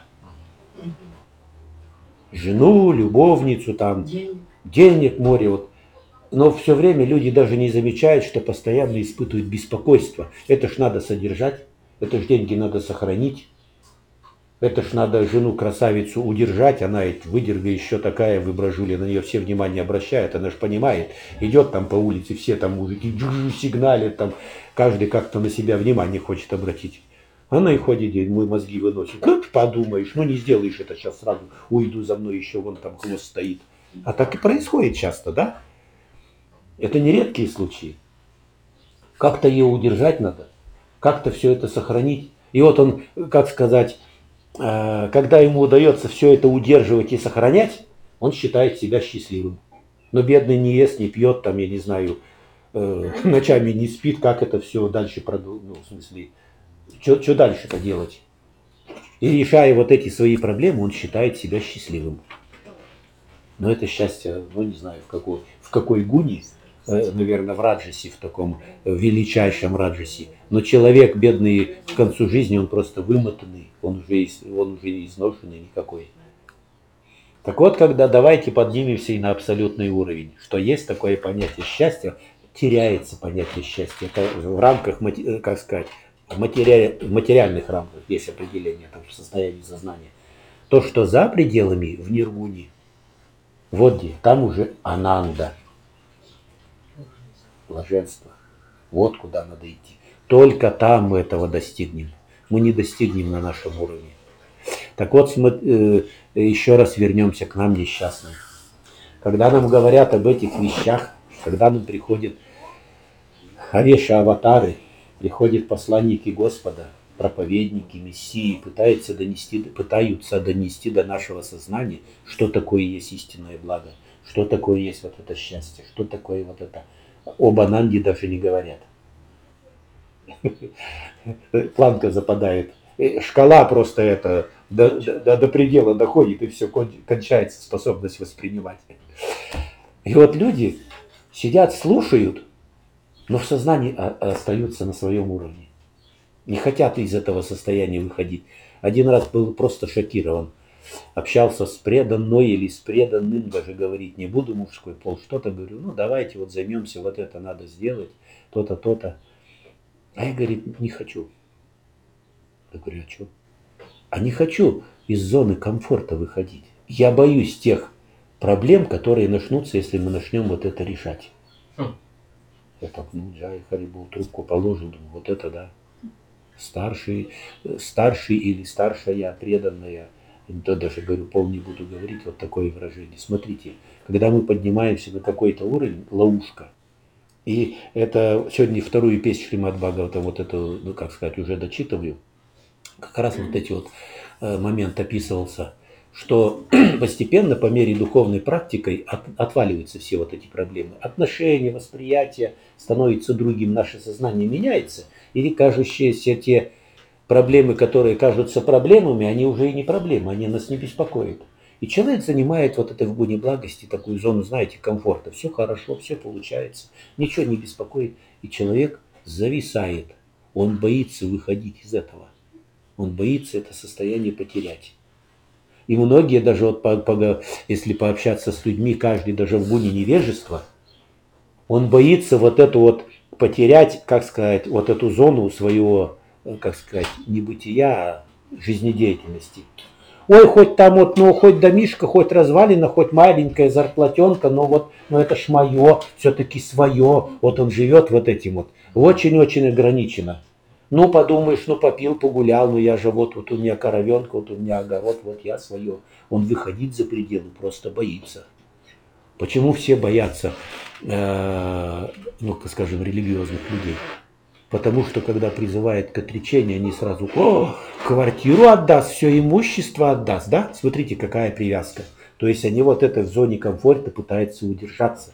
A: Жену, любовницу, там, денег, море. Вот. Но все время люди даже не замечают, что постоянно испытывают беспокойство. Это ж надо содержать, это ж деньги надо сохранить. Это ж надо жену-красавицу удержать, она ведь выдерга еще такая, выброжули, на нее все внимание обращают, она же понимает, идет там по улице, все там мужики сигналят, там, каждый как-то на себя внимание хочет обратить. Она и ходит, и мы мозги выносит. Ну, подумаешь, ну не сделаешь это сейчас сразу, уйду за мной, еще вон там хвост стоит. А так и происходит часто, да? Это не редкие случаи. Как-то ее удержать надо, как-то все это сохранить. И вот он, как сказать, когда ему удается все это удерживать и сохранять, он считает себя счастливым. Но бедный не ест, не пьет, там, я не знаю, ночами не спит, как это все дальше продолжить, ну, в смысле, что дальше-то делать? И решая вот эти свои проблемы, он считает себя счастливым. Но это счастье, ну не знаю, в какой гуне, наверное, в раджасе, в таком величайшем раджасе. Но человек бедный к концу жизни, он просто вымотанный, он уже изношенный никакой. Так вот, когда давайте поднимемся и на абсолютный уровень, что есть такое понятие счастья, теряется понятие счастья. Это в рамках, как сказать, в материальных рамках есть определение, там, в состоянии сознания. То, что за пределами, в ниргуне, вот где, там уже ананда, блаженство. Вот куда надо идти. Только там мы этого достигнем. Мы не достигнем на нашем уровне. Так вот, еще раз вернемся к нам несчастным. Когда нам говорят об этих вещах, когда нам приходят аватары, приходят посланники Господа, проповедники, мессии, пытаются донести до нашего сознания, что такое есть истинное благо, что такое есть вот это счастье, что такое вот это. Об ананде даже не говорят. Планка западает. Шкала просто это до предела доходит, и все, кончается способность воспринимать. И вот люди сидят, слушают, но в сознании остаются на своем уровне. Не хотят из этого состояния выходить. Один раз был просто шокирован. Общался с преданной или с преданным, даже говорить не буду, мужской пол, что-то говорю, ну давайте вот займемся, вот это надо сделать, то-то, то-то. А я, говорит, не хочу. Я говорю, а что? А не хочу из зоны комфорта выходить. Я боюсь тех проблем, которые начнутся, если мы начнем вот это решать. Я так, ну, Джай Харибул трубку положил, думаю, вот это да. Старший или старшая, преданная, то даже, говорю, пол не буду говорить, вот такое выражение. Смотрите, когда мы поднимаемся на какой-то уровень, ловушка, и это сегодня вторую песню Шримад Бхагаватам, вот эту, ну, как сказать, уже дочитываю, как раз вот эти вот момент описывался, что постепенно по мере духовной практикой отваливаются все вот эти проблемы. Отношения, восприятие становится другим, наше сознание меняется, или кажущиеся те проблемы, которые кажутся проблемами, они уже и не проблемы, они нас не беспокоят. И человек занимает вот это в гуне благости, такую зону, знаете, комфорта. Все хорошо, все получается, ничего не беспокоит. И человек зависает, он боится выходить из этого. Он боится это состояние потерять. И многие даже, вот, если пообщаться с людьми, каждый даже в гуне невежества, он боится вот эту вот потерять, как сказать, вот эту зону своего, как сказать, небытия, а жизнедеятельности. Ой, хоть там вот, ну, хоть домишко, хоть развалина, хоть маленькая зарплатенка, но вот, ну это ж мое, все-таки свое. Вот он живет вот этим вот, очень-очень ограничено. Ну, подумаешь, ну, попил, погулял, ну, я же вот у меня коровенка, вот у меня огород, вот я свое. Он выходить за пределы просто боится. Почему все боятся, ну, скажем, религиозных людей? Потому что, когда призывают к отречению, они сразу, квартиру отдаст, все имущество отдаст, да? Смотрите, какая привязка. То есть они вот это в зоне комфорта пытаются удержаться.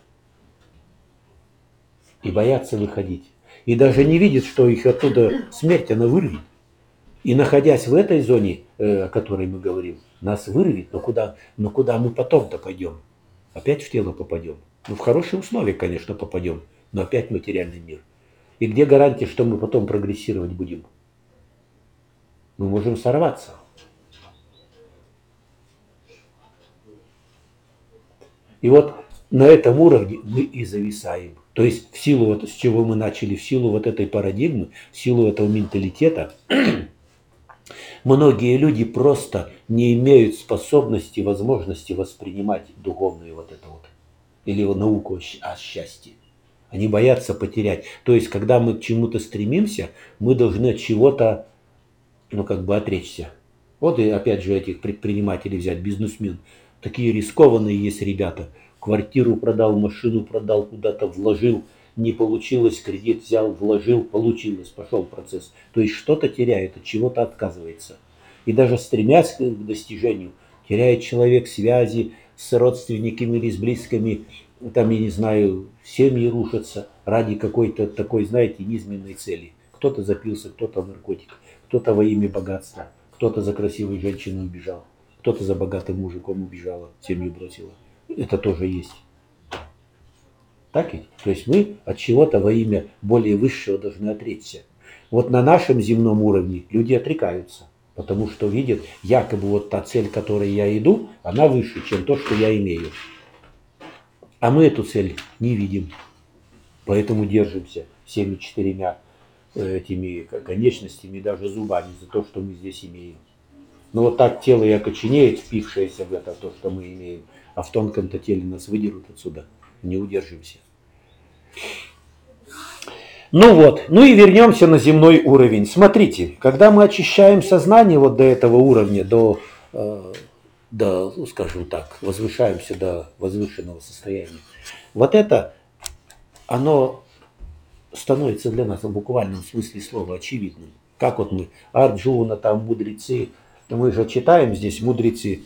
A: И боятся выходить. И даже не видят, что их оттуда смерть, она вырвет. И находясь в этой зоне, о которой мы говорим, нас вырвет, но куда мы потом-то пойдем? Опять в тело попадем. Ну, в хорошие условия, конечно, попадем, но опять в материальный мир. И где гарантия, что мы потом прогрессировать будем? Мы можем сорваться. И вот на этом уровне мы и зависаем. То есть в силу, вот, с чего мы начали, в силу вот этой парадигмы, в силу этого менталитета, Многие люди просто не имеют способности, возможности воспринимать духовную вот это вот, или науку о счастье. Они боятся потерять. То есть, когда мы к чему-то стремимся, мы должны от чего-то, ну, как бы отречься. Вот и опять же этих предпринимателей взять, бизнесмен. Такие рискованные есть ребята. Квартиру продал, машину продал, куда-то вложил, не получилось, кредит взял, вложил, получилось, пошел процесс. То есть что-то теряет, от чего-то отказывается. И даже стремясь к достижению, теряет человек связи с родственниками или с близкими, там, я не знаю, семьи рушатся ради какой-то такой, знаете, низменной цели. Кто-то запился, кто-то в наркотик, кто-то во имя богатства, кто-то за красивой женщиной убежал, кто-то за богатым мужиком убежала, семью бросила. Это тоже есть. Так ведь? То есть мы от чего-то во имя более высшего должны отречься. Вот на нашем земном уровне люди отрекаются, потому что видят, якобы вот та цель, к которой я иду, она выше, чем то, что я имею. А мы эту цель не видим, поэтому держимся всеми четырьмя этими конечностями, даже зубами за то, что мы здесь имеем. Но вот так тело и окоченеет, впившееся в это, то, что мы имеем, а в тонком-то теле нас выдерут отсюда, не удержимся. Ну вот, ну и вернемся на земной уровень. Смотрите, когда мы очищаем сознание вот до этого уровня, ну, скажем так, возвышаемся до возвышенного состояния, вот это, оно становится для нас в буквальном смысле слова очевидным. Как вот мы, Арджуна, там мудрецы, мы же читаем здесь мудрецы,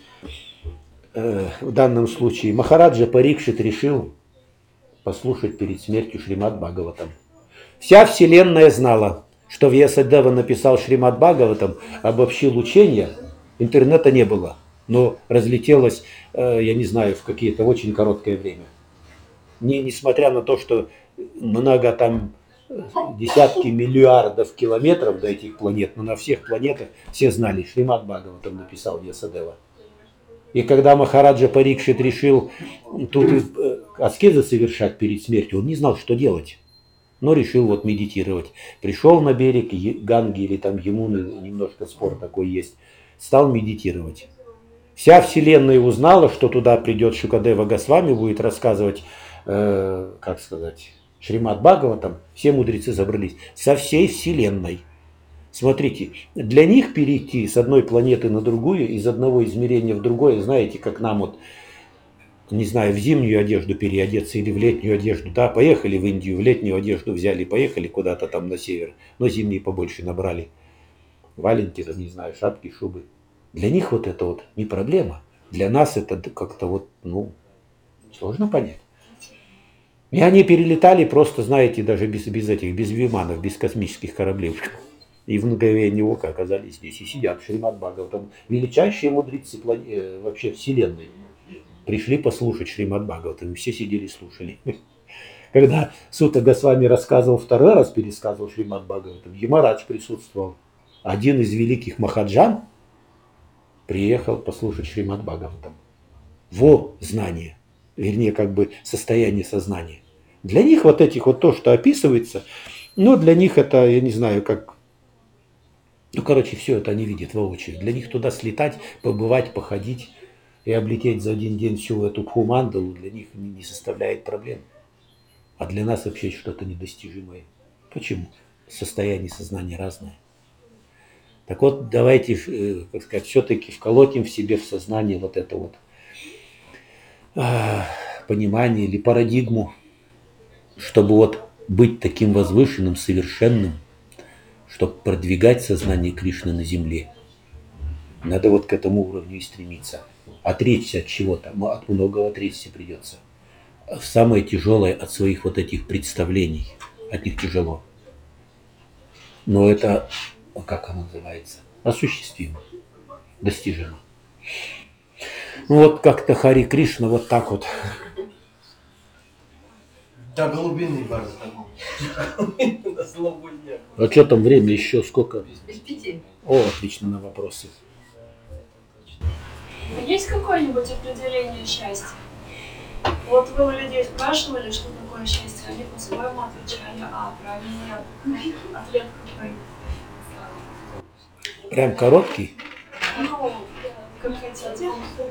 A: в данном случае Махараджа Парикшит решил послушать перед смертью Шримад Бхагаватам. Вся вселенная знала, что Вьясадева написал Шримад Бхагаватам, обобщил учение, интернета не было, но разлетелось, я не знаю, в какие-то очень короткое время. Несмотря на то, что много там десятки миллиардов километров до этих планет, но на всех планетах все знали, Шримад Бхагаватам написал Вьясадева. И когда Махараджа Парикшит решил тут аскезы совершать перед смертью, он не знал, что делать. Но решил вот медитировать. Пришел на берег Ганги или там Ямуны, немножко спор такой есть, стал медитировать. Вся вселенная узнала, что туда придет Шукадева Госвами, будет рассказывать, как сказать, Шримад Бхагаватам. Все мудрецы забрались. Со всей вселенной. Смотрите, для них перейти с одной планеты на другую, из одного измерения в другое, знаете, как нам вот, не знаю, в зимнюю одежду переодеться или в летнюю одежду, да, поехали в Индию, в летнюю одежду взяли, поехали куда-то там на север, но зимние побольше набрали, валенки, там, не знаю, шапки, шубы. Для них вот это вот не проблема, для нас это как-то вот, ну, сложно понять. И они перелетали просто, знаете, даже без виманов, без космических кораблей. И в мгновение ока оказались здесь и сидят. Шримад Бхагаватам, величайшие мудрецы вообще вселенной, пришли послушать Шримад Бхагаватам. И все сидели и слушали. Когда Сута Госвами рассказывал второй раз, пересказывал Шримад Бхагаватам, Ямарадж присутствовал. Один из великих махаджан приехал послушать Шримад Бхагаватам. Во знание, вернее, как бы состояние сознания. Для них вот этих вот то, что описывается, ну, для них это, я не знаю, как... Ну, короче, все это они видят воочию. Для них туда слетать, побывать, походить и облететь за один день всю эту Бхумандалу для них не составляет проблем. А для нас вообще что-то недостижимое. Почему? Состояние сознания разное. Так вот, давайте, как сказать, все-таки вколотим в себе в сознание вот это вот понимание или парадигму, чтобы вот быть таким возвышенным, совершенным, чтобы продвигать сознание Кришны на земле. Надо вот к этому уровню и стремиться. Отречься от чего-то, от многого отречься придется. Самое тяжелое от своих вот этих представлений, от них тяжело. Но это, как оно называется, осуществимо, достижимо. Ну вот как-то Хари Кришна вот так вот.
C: Да, глубинный бар.
A: А что там время еще сколько?
D: Без 5.
A: О, отлично, на вопросы.
E: Есть какое-нибудь определение счастья? Вот вы у людей спрашивали, что такое счастье, они по-своему отвечали, правильный ответ какой?
A: Прям короткий.
E: Ну, как хотите.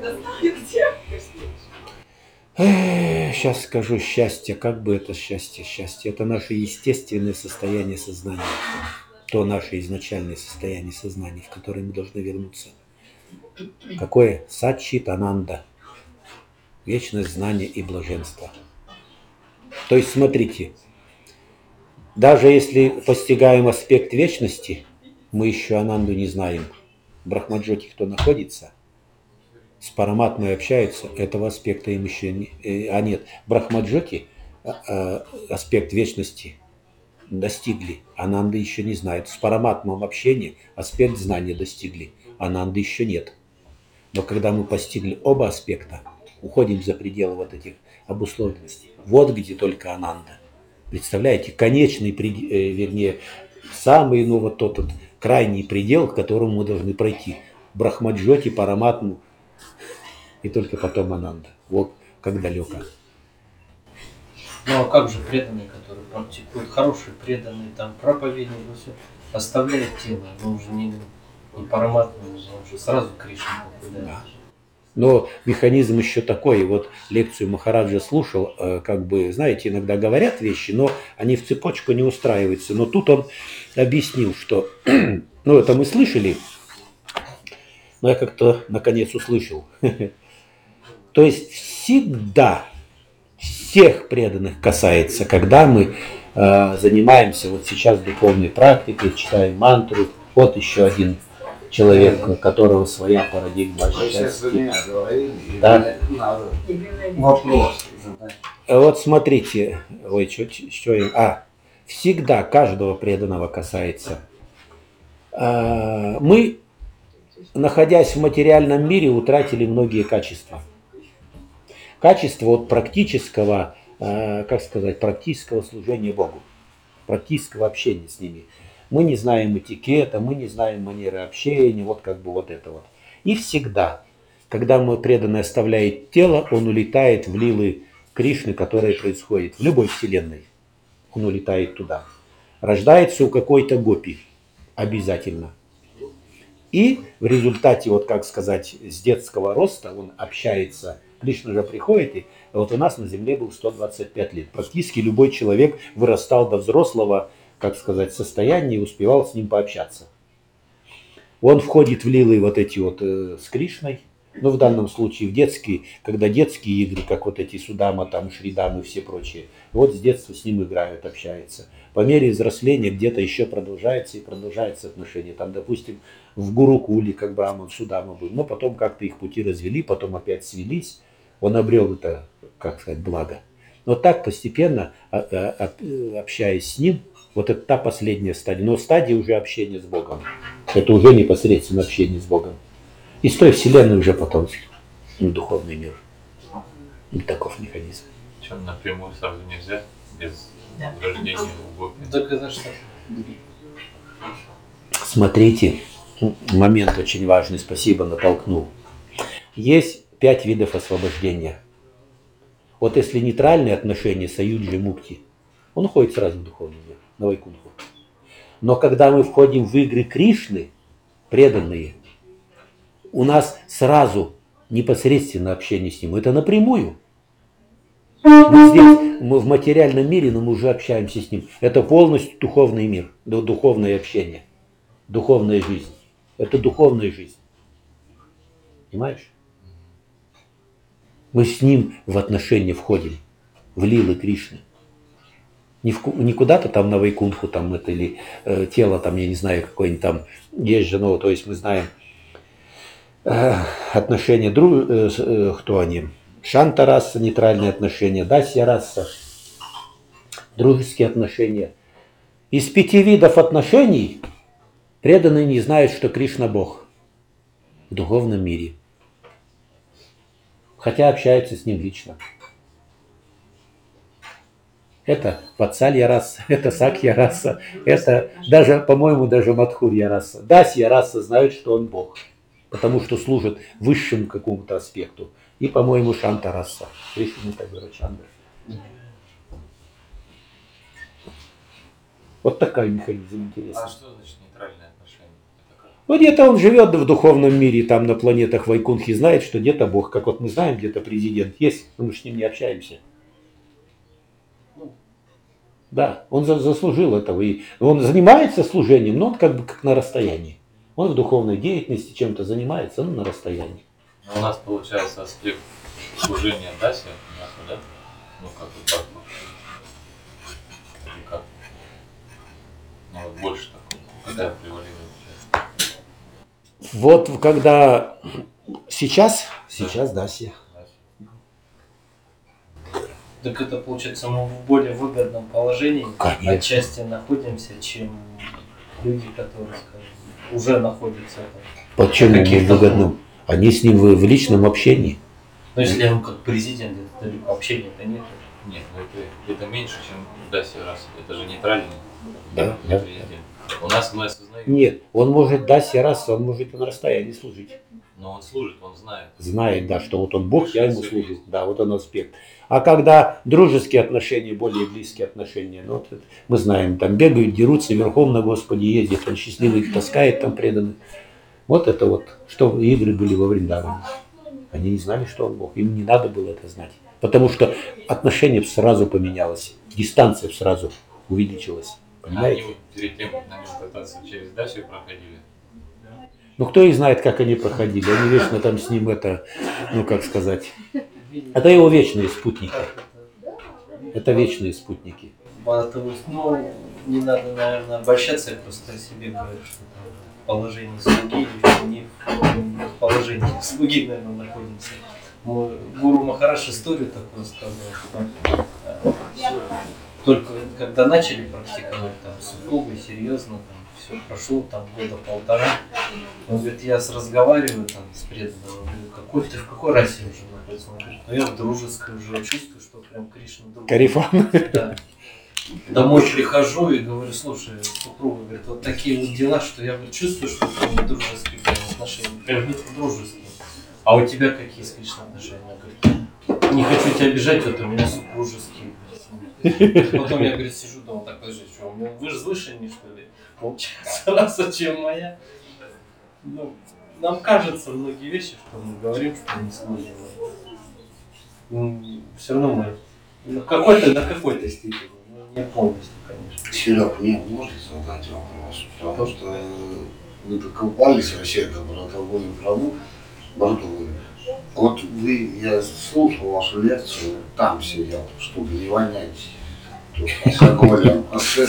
A: Сейчас скажу счастье. Как бы это счастье? Счастье – это наше естественное состояние сознания. То наше изначальное состояние сознания, в которое мы должны вернуться. Какое? Саччит Ананда. Вечность знания и блаженства. То есть, смотрите, даже если постигаем аспект вечности, мы еще Ананду не знаем. В Брахмаджоте кто находится, с Параматмой общаются, этого аспекта им еще не... нет, в Брахмаджоте аспект вечности достигли, Ананды еще не знают. С Параматмом общения аспект знания достигли, Ананды еще нет. Но когда мы постигли оба аспекта, уходим за пределы вот этих обусловленностей. Вот где только Ананда. Представляете, конечный, вернее, самый, ну вот тот крайний предел, к которому мы должны пройти. Брахмаджоти, Параматму и только потом Ананда. Вот как далеко.
C: Ну а как же преданные, которые практикуют, хорошие преданные, там проповедник, все, оставляет тело, но уже не Параматма, он уже сразу к Кришне попадает.
A: Да. Но механизм еще такой. Вот лекцию Махараджа слушал, как бы, знаете, иногда говорят вещи, но они в цепочку не устраиваются. Но тут он объяснил, что, ну это мы слышали, но я как-то наконец услышал. То есть всегда всех преданных касается, когда мы занимаемся вот сейчас духовной практикой, читаем мантру. Вот еще один человек, у которого своя парадигма счастья. Да.
D: Вопрос.
A: Вот смотрите, ой, всегда каждого преданного касается. Мы, находясь в материальном мире, утратили многие качества. Качество от практического, как сказать, практического служения Богу, практического общения с ними. Мы не знаем этикета, мы не знаем манеры общения, вот как бы вот это вот. И всегда, когда мы преданный оставляет тело, он улетает в лилы Кришны, которые происходят в любой вселенной. Он улетает туда. Рождается у какой-то гопи. Обязательно. И в результате, вот как сказать, с детского роста он общается. Кришна же приходит, и вот у нас на земле был 125 лет. Практически любой человек вырастал до взрослого, как сказать, состояния и успевал с ним пообщаться. Он входит в лилы вот эти вот с Кришной. Ну, в данном случае в детские, когда детские игры, как вот эти Судама, там, Шридам и все прочие, вот с детства с ним играют, общаются. По мере взросления где-то еще продолжается и продолжается отношение. Там, допустим, в Гурукуле, как Браман, Судама был, но потом как-то их пути развели, потом опять свелись. Он обрел это, как сказать, благо. Но так постепенно, общаясь с ним, вот это та последняя стадия. Но стадия уже общения с Богом. Это уже непосредственно общение с Богом. Из той вселенной уже потом духовный мир. И таков механизм.
B: Чем напрямую сразу нельзя, без рождения в Боге.
C: Так это что?
A: Смотрите, момент очень важный, спасибо, натолкнул. Есть 5 видов освобождения. Вот если нейтральные отношения, саюджи, мукти, он уходит сразу в духовный мир, на Вайкунху. Но когда мы входим в игры Кришны, преданные, у нас сразу непосредственно общение с ним. Это напрямую. Мы здесь, мы в материальном мире, но мы уже общаемся с ним. Это полностью духовный мир, духовное общение, духовная жизнь. Это духовная жизнь. Понимаешь? Мы с ним в отношения входим, в лилы Кришны. Не куда-то там на Вайкунху, там это, или тело, там, я не знаю, какое-нибудь там есть же, ну, то есть мы знаем отношения, кто они? Шанта раса, нейтральные отношения, дасья раса, дружеские отношения. Из 5 видов отношений преданные не знают, что Кришна Бог в духовном мире. Хотя общаются с ним лично. Это ватсалья раса, это сакья раса, это даже, по-моему, даже мадхурья раса. Дасья раса знают, что он Бог, потому что служит высшему какому-то аспекту. И, по-моему, шанта раса. Кришна Тагора Чандра. Вот такой механизм интересный.
B: А что значит нейтральные отношения? Это как?
A: Ну, где-то он живет в духовном мире, там на планетах Вайкунхи, знает, что где-то Бог, как вот мы знаем, где-то президент есть, но мы с ним не общаемся. Да, он заслужил этого, и он занимается служением, но он как бы как на расстоянии. Он в духовной деятельности чем-то занимается, но на расстоянии.
B: У нас получается аспект служения Даси, да? Ну как вот так вот. Или как? Ну вот больше такого. Какая превалирует часть?
A: Вот когда сейчас Дася.
C: Так это получается, мы в более выгодном положении
A: Конечно.
C: отчасти находимся, чем люди, которые, скажем, уже находятся там.
A: Почему
C: Каких-то
A: выгодным? Они с ним в личном общении.
C: Но если он как президент, это общения-то нет.
B: Нет, ну это меньше, чем Даси раз. Это же нейтральный.
A: Да,
B: не
A: да.
B: президент. У нас мы осознаем.
A: Нет, он может Дасе раз, он может и на расстоянии служить.
B: Но он служит, он знает.
A: Знает, да, что вот он Бог, я ему служу. Да, вот он аспект. А когда дружеские отношения, более близкие отношения, ну, вот это, мы знаем, там бегают, дерутся, верхом на Господе ездят, он счастливый их таскает там преданных. Вот это вот, что игры были во Вриндаване. Они не знали, что он Бог, им не надо было это знать. Потому что отношение сразу поменялось, дистанция сразу увеличилась. Понимаете?
B: Они перед тем, как на нем кататься через Дасю проходили.
A: Ну, кто и знает, как они проходили. Они вечно там с ним это, ну, как сказать, это его вечные спутники. Это вечные спутники.
C: Ну, не надо, наверное, обольщаться, я просто о себе говорю, что там в положении слуги или не в положении слуги, наверное, находимся. Гуру Махарадж историю такую сказал, что только когда начали практиковать там супругой, серьезно, там все прошло там года полтора, он говорит, я разговариваю там с преданным, он говорит, ты в какой расе уже находится? Он говорит, ну я в дружеской уже чувствую, что прям Кришна друг.
A: Карифан.
C: Да. Домой прихожу и говорю, слушай, супруга, говорит, вот такие вот дела, что я говорит, чувствую, что это дружеские отношения, прям дружеские. А у тебя какие с Кришной отношения? Она говорит, не хочу тебя обижать, вот у меня супружеские. Потом я, говорит, сижу дома, так, подожди, что, у меня возвышеннее, что ли, получается, раз, чем моя. Ну, нам кажется многие вещи, что мы говорим, что не сложно. Все равно мы на какой-то степени, не полностью, конечно.
D: Серег, мне можно задать вопрос? Потому что вы докопались вообще до Братовой Прабу, Братовой. Вот я слушал вашу лекцию, там сидел, чтобы не вонять тут алкоголем.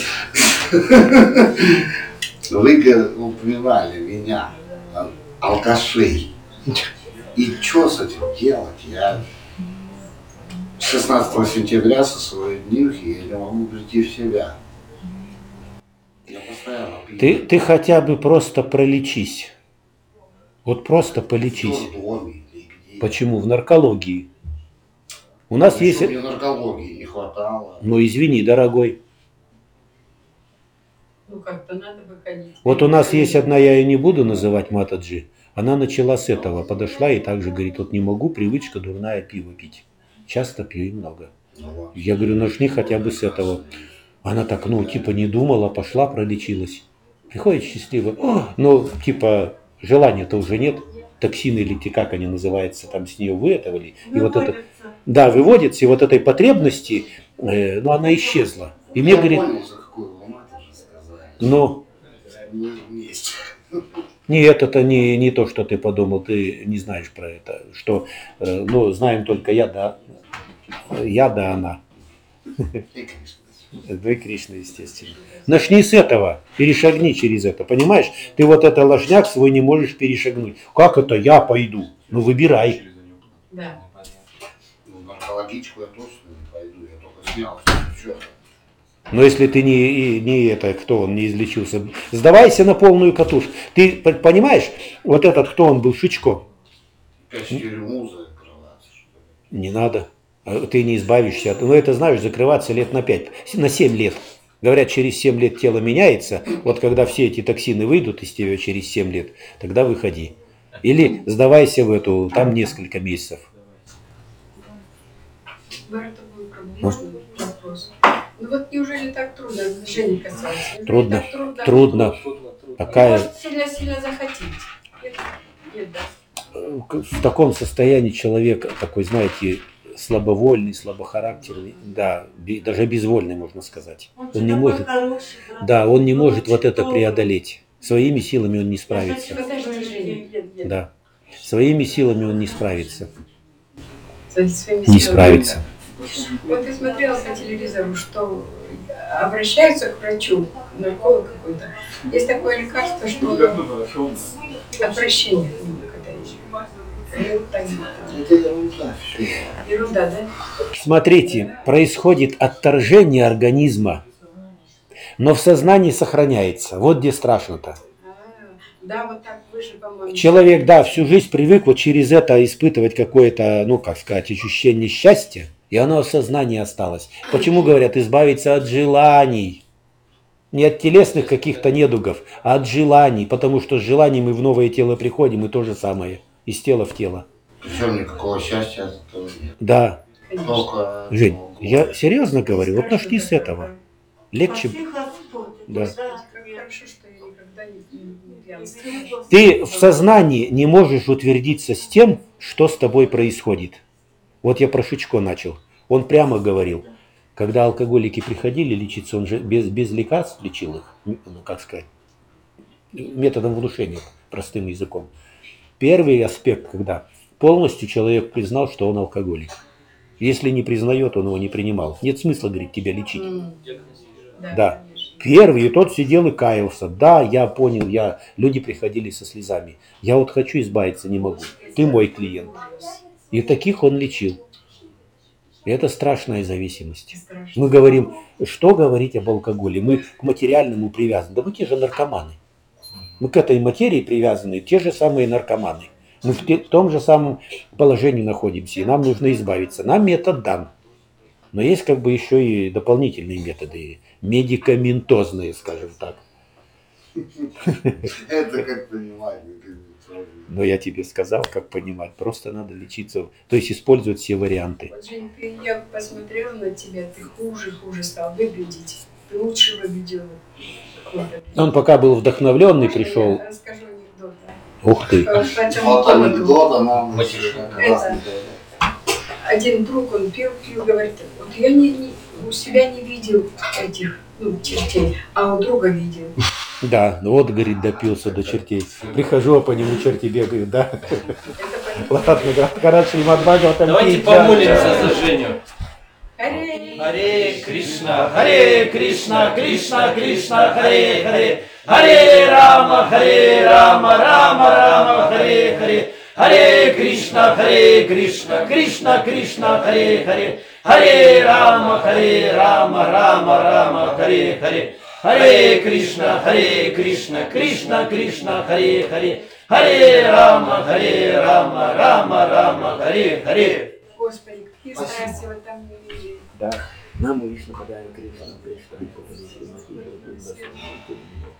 D: Вы упоминали меня, алкашей. И что с этим делать? Я 16 сентября со своей днюхи я не могу прийти в себя. Я постоянно пью.
A: Ты хотя бы просто пролечись. Вот просто полечись.
D: В доме или где?
A: Почему? В наркологии. У нас есть...
D: Мне наркологии не хватало.
A: Ну, извини, дорогой.
F: Ну, как-то надо выходить.
A: Вот у нас есть одна, я ее не буду называть Матаджи. Она начала с этого, подошла и также говорит, вот не могу, привычка дурная пиво пить. Часто пью и много. Я говорю, начни хотя бы с этого. Она так, ну, типа не думала, пошла, пролечилась. Приходит счастливо. Ну, типа, желания-то уже нет. Токсины или как они называются, там с нее выэтовали. И вот это, да, выводится, и вот этой потребности, ну, она исчезла. И мне говорит,
D: понял, за какую вы Матаджи сказали.
A: ну,
D: Есть.
A: нет, это не то, что ты подумал, ты не знаешь про это. Что, ну, знаем только я, да она. Да и Кришна, естественно. Начни с этого, перешагни через это, понимаешь? Ты вот это ложняк свой не можешь перешагнуть. Как это я пойду? Ну выбирай.
F: Да.
D: В наркологичку я точно не пойду, я только снял все.
A: Но если ты не это, кто он, не излечился, сдавайся на полную катушку. Ты понимаешь, вот этот, кто он был, Шичко?
D: Тюрьму закрываться, что ли?
A: Не надо. Ты не избавишься от... Ну, это, знаешь, закрываться лет на 5, на 7 лет. Говорят, через 7 лет тело меняется. Вот когда все эти токсины выйдут из тебя через 7 лет, тогда выходи. Или сдавайся в эту, там несколько месяцев.
F: Братовую Прабу, можно вопрос? Ну вот неужели так трудно отношений касаться? Неужели
A: Трудно,
F: так трудно?
A: трудно. Пока
F: Может сильно-сильно захотеть. Нет, да.
A: в таком состоянии человек такой, знаете, слабовольный, слабохарактерный, да, даже безвольный, можно сказать. Он не может, да, он не может вот это преодолеть. Своими силами он не справится.
F: Подожди, Женя.
A: Да, своими силами он не справится.
F: Своими
A: Не
F: силами.
A: справится.
F: Вот я смотрела по телевизору, что обращаются к врачу, нарколог какой-то. Есть такое лекарство, что отвращение. Ерунда, да?
A: Смотрите, происходит отторжение организма, но в сознании сохраняется. Вот где страшно-то.
F: Да, вот так вы же, по-моему.
A: Человек, да, всю жизнь привык вот через это испытывать какое-то, ну, как сказать, ощущение счастья, и оно в сознании осталось. Почему говорят избавиться от желаний? Не от телесных каких-то недугов, а от желаний, потому что с желанием мы в новое тело приходим, и то же самое, из тела в тело.
D: Причем никакого счастья от этого нет.
A: Да,
D: Только...
A: Жень, я серьезно говорю, вот начни с этого. Легче. Да.
F: Хорошо, что я никогда не пьянствую.
A: Ты в сознании не можешь утвердиться с тем, что с тобой происходит. Вот я про Шичко начал. Он прямо говорил, когда алкоголики приходили лечиться, он же без лекарств лечил их, ну, как сказать, методом внушения, простым языком. Первый аспект, когда полностью человек признал, что он алкоголик. Если не признает, он его не принимал. Нет смысла, говорит, тебя лечить. Да. Первый, и тот сидел и каялся. Да, я понял, люди приходили со слезами. Я вот хочу избавиться, не могу. Ты мой клиент. И таких он лечил. И это страшная зависимость. Мы говорим, что говорить об алкоголе? Мы к материальному привязаны. Да мы те же наркоманы. Мы к этой материи привязаны, те же самые наркоманы. Мы в том же самом положении находимся, и нам нужно избавиться. Нам метод дан. Но есть как бы еще и дополнительные методы, медикаментозные, скажем так.
D: Это как понимать?
A: Но я тебе сказал, как понимать. Просто надо лечиться, то есть использовать все варианты.
F: Вот, Жень, я посмотрела на тебя, ты хуже стал выглядеть. Ты лучше выглядел.
A: Он пока был вдохновленный, пришел.
F: Я расскажу анекдот.
A: Ух ты.
F: По этому
D: Вот
F: поводу.
D: анекдот, она
F: Это, один друг, он пил, говорит, вот я у себя не видел этих чертей, а у друга видел.
A: Да, вот, говорит, допился до чертей. Прихожу, а по нему черти бегают, да? Ладно, короче,
C: Давайте помолимся за Женю.
F: Харе
C: Кришна,
A: Кришна, Кришна, Харе, Харе. Харе Рама, Рама, Рама, Харе, Харе. Харе Кришна, Кришна, Кришна, Харе, Харе. Харе Рама, Рама, Харе, Харе. Харе Кришна, Кришна, Кришна, Харе, Харе. Харе Рама, Рама, Харе, Харе.
F: Господи, какие страсти вы там не видели.
A: Да. Нам Вишну Падая Кришна, Кришна,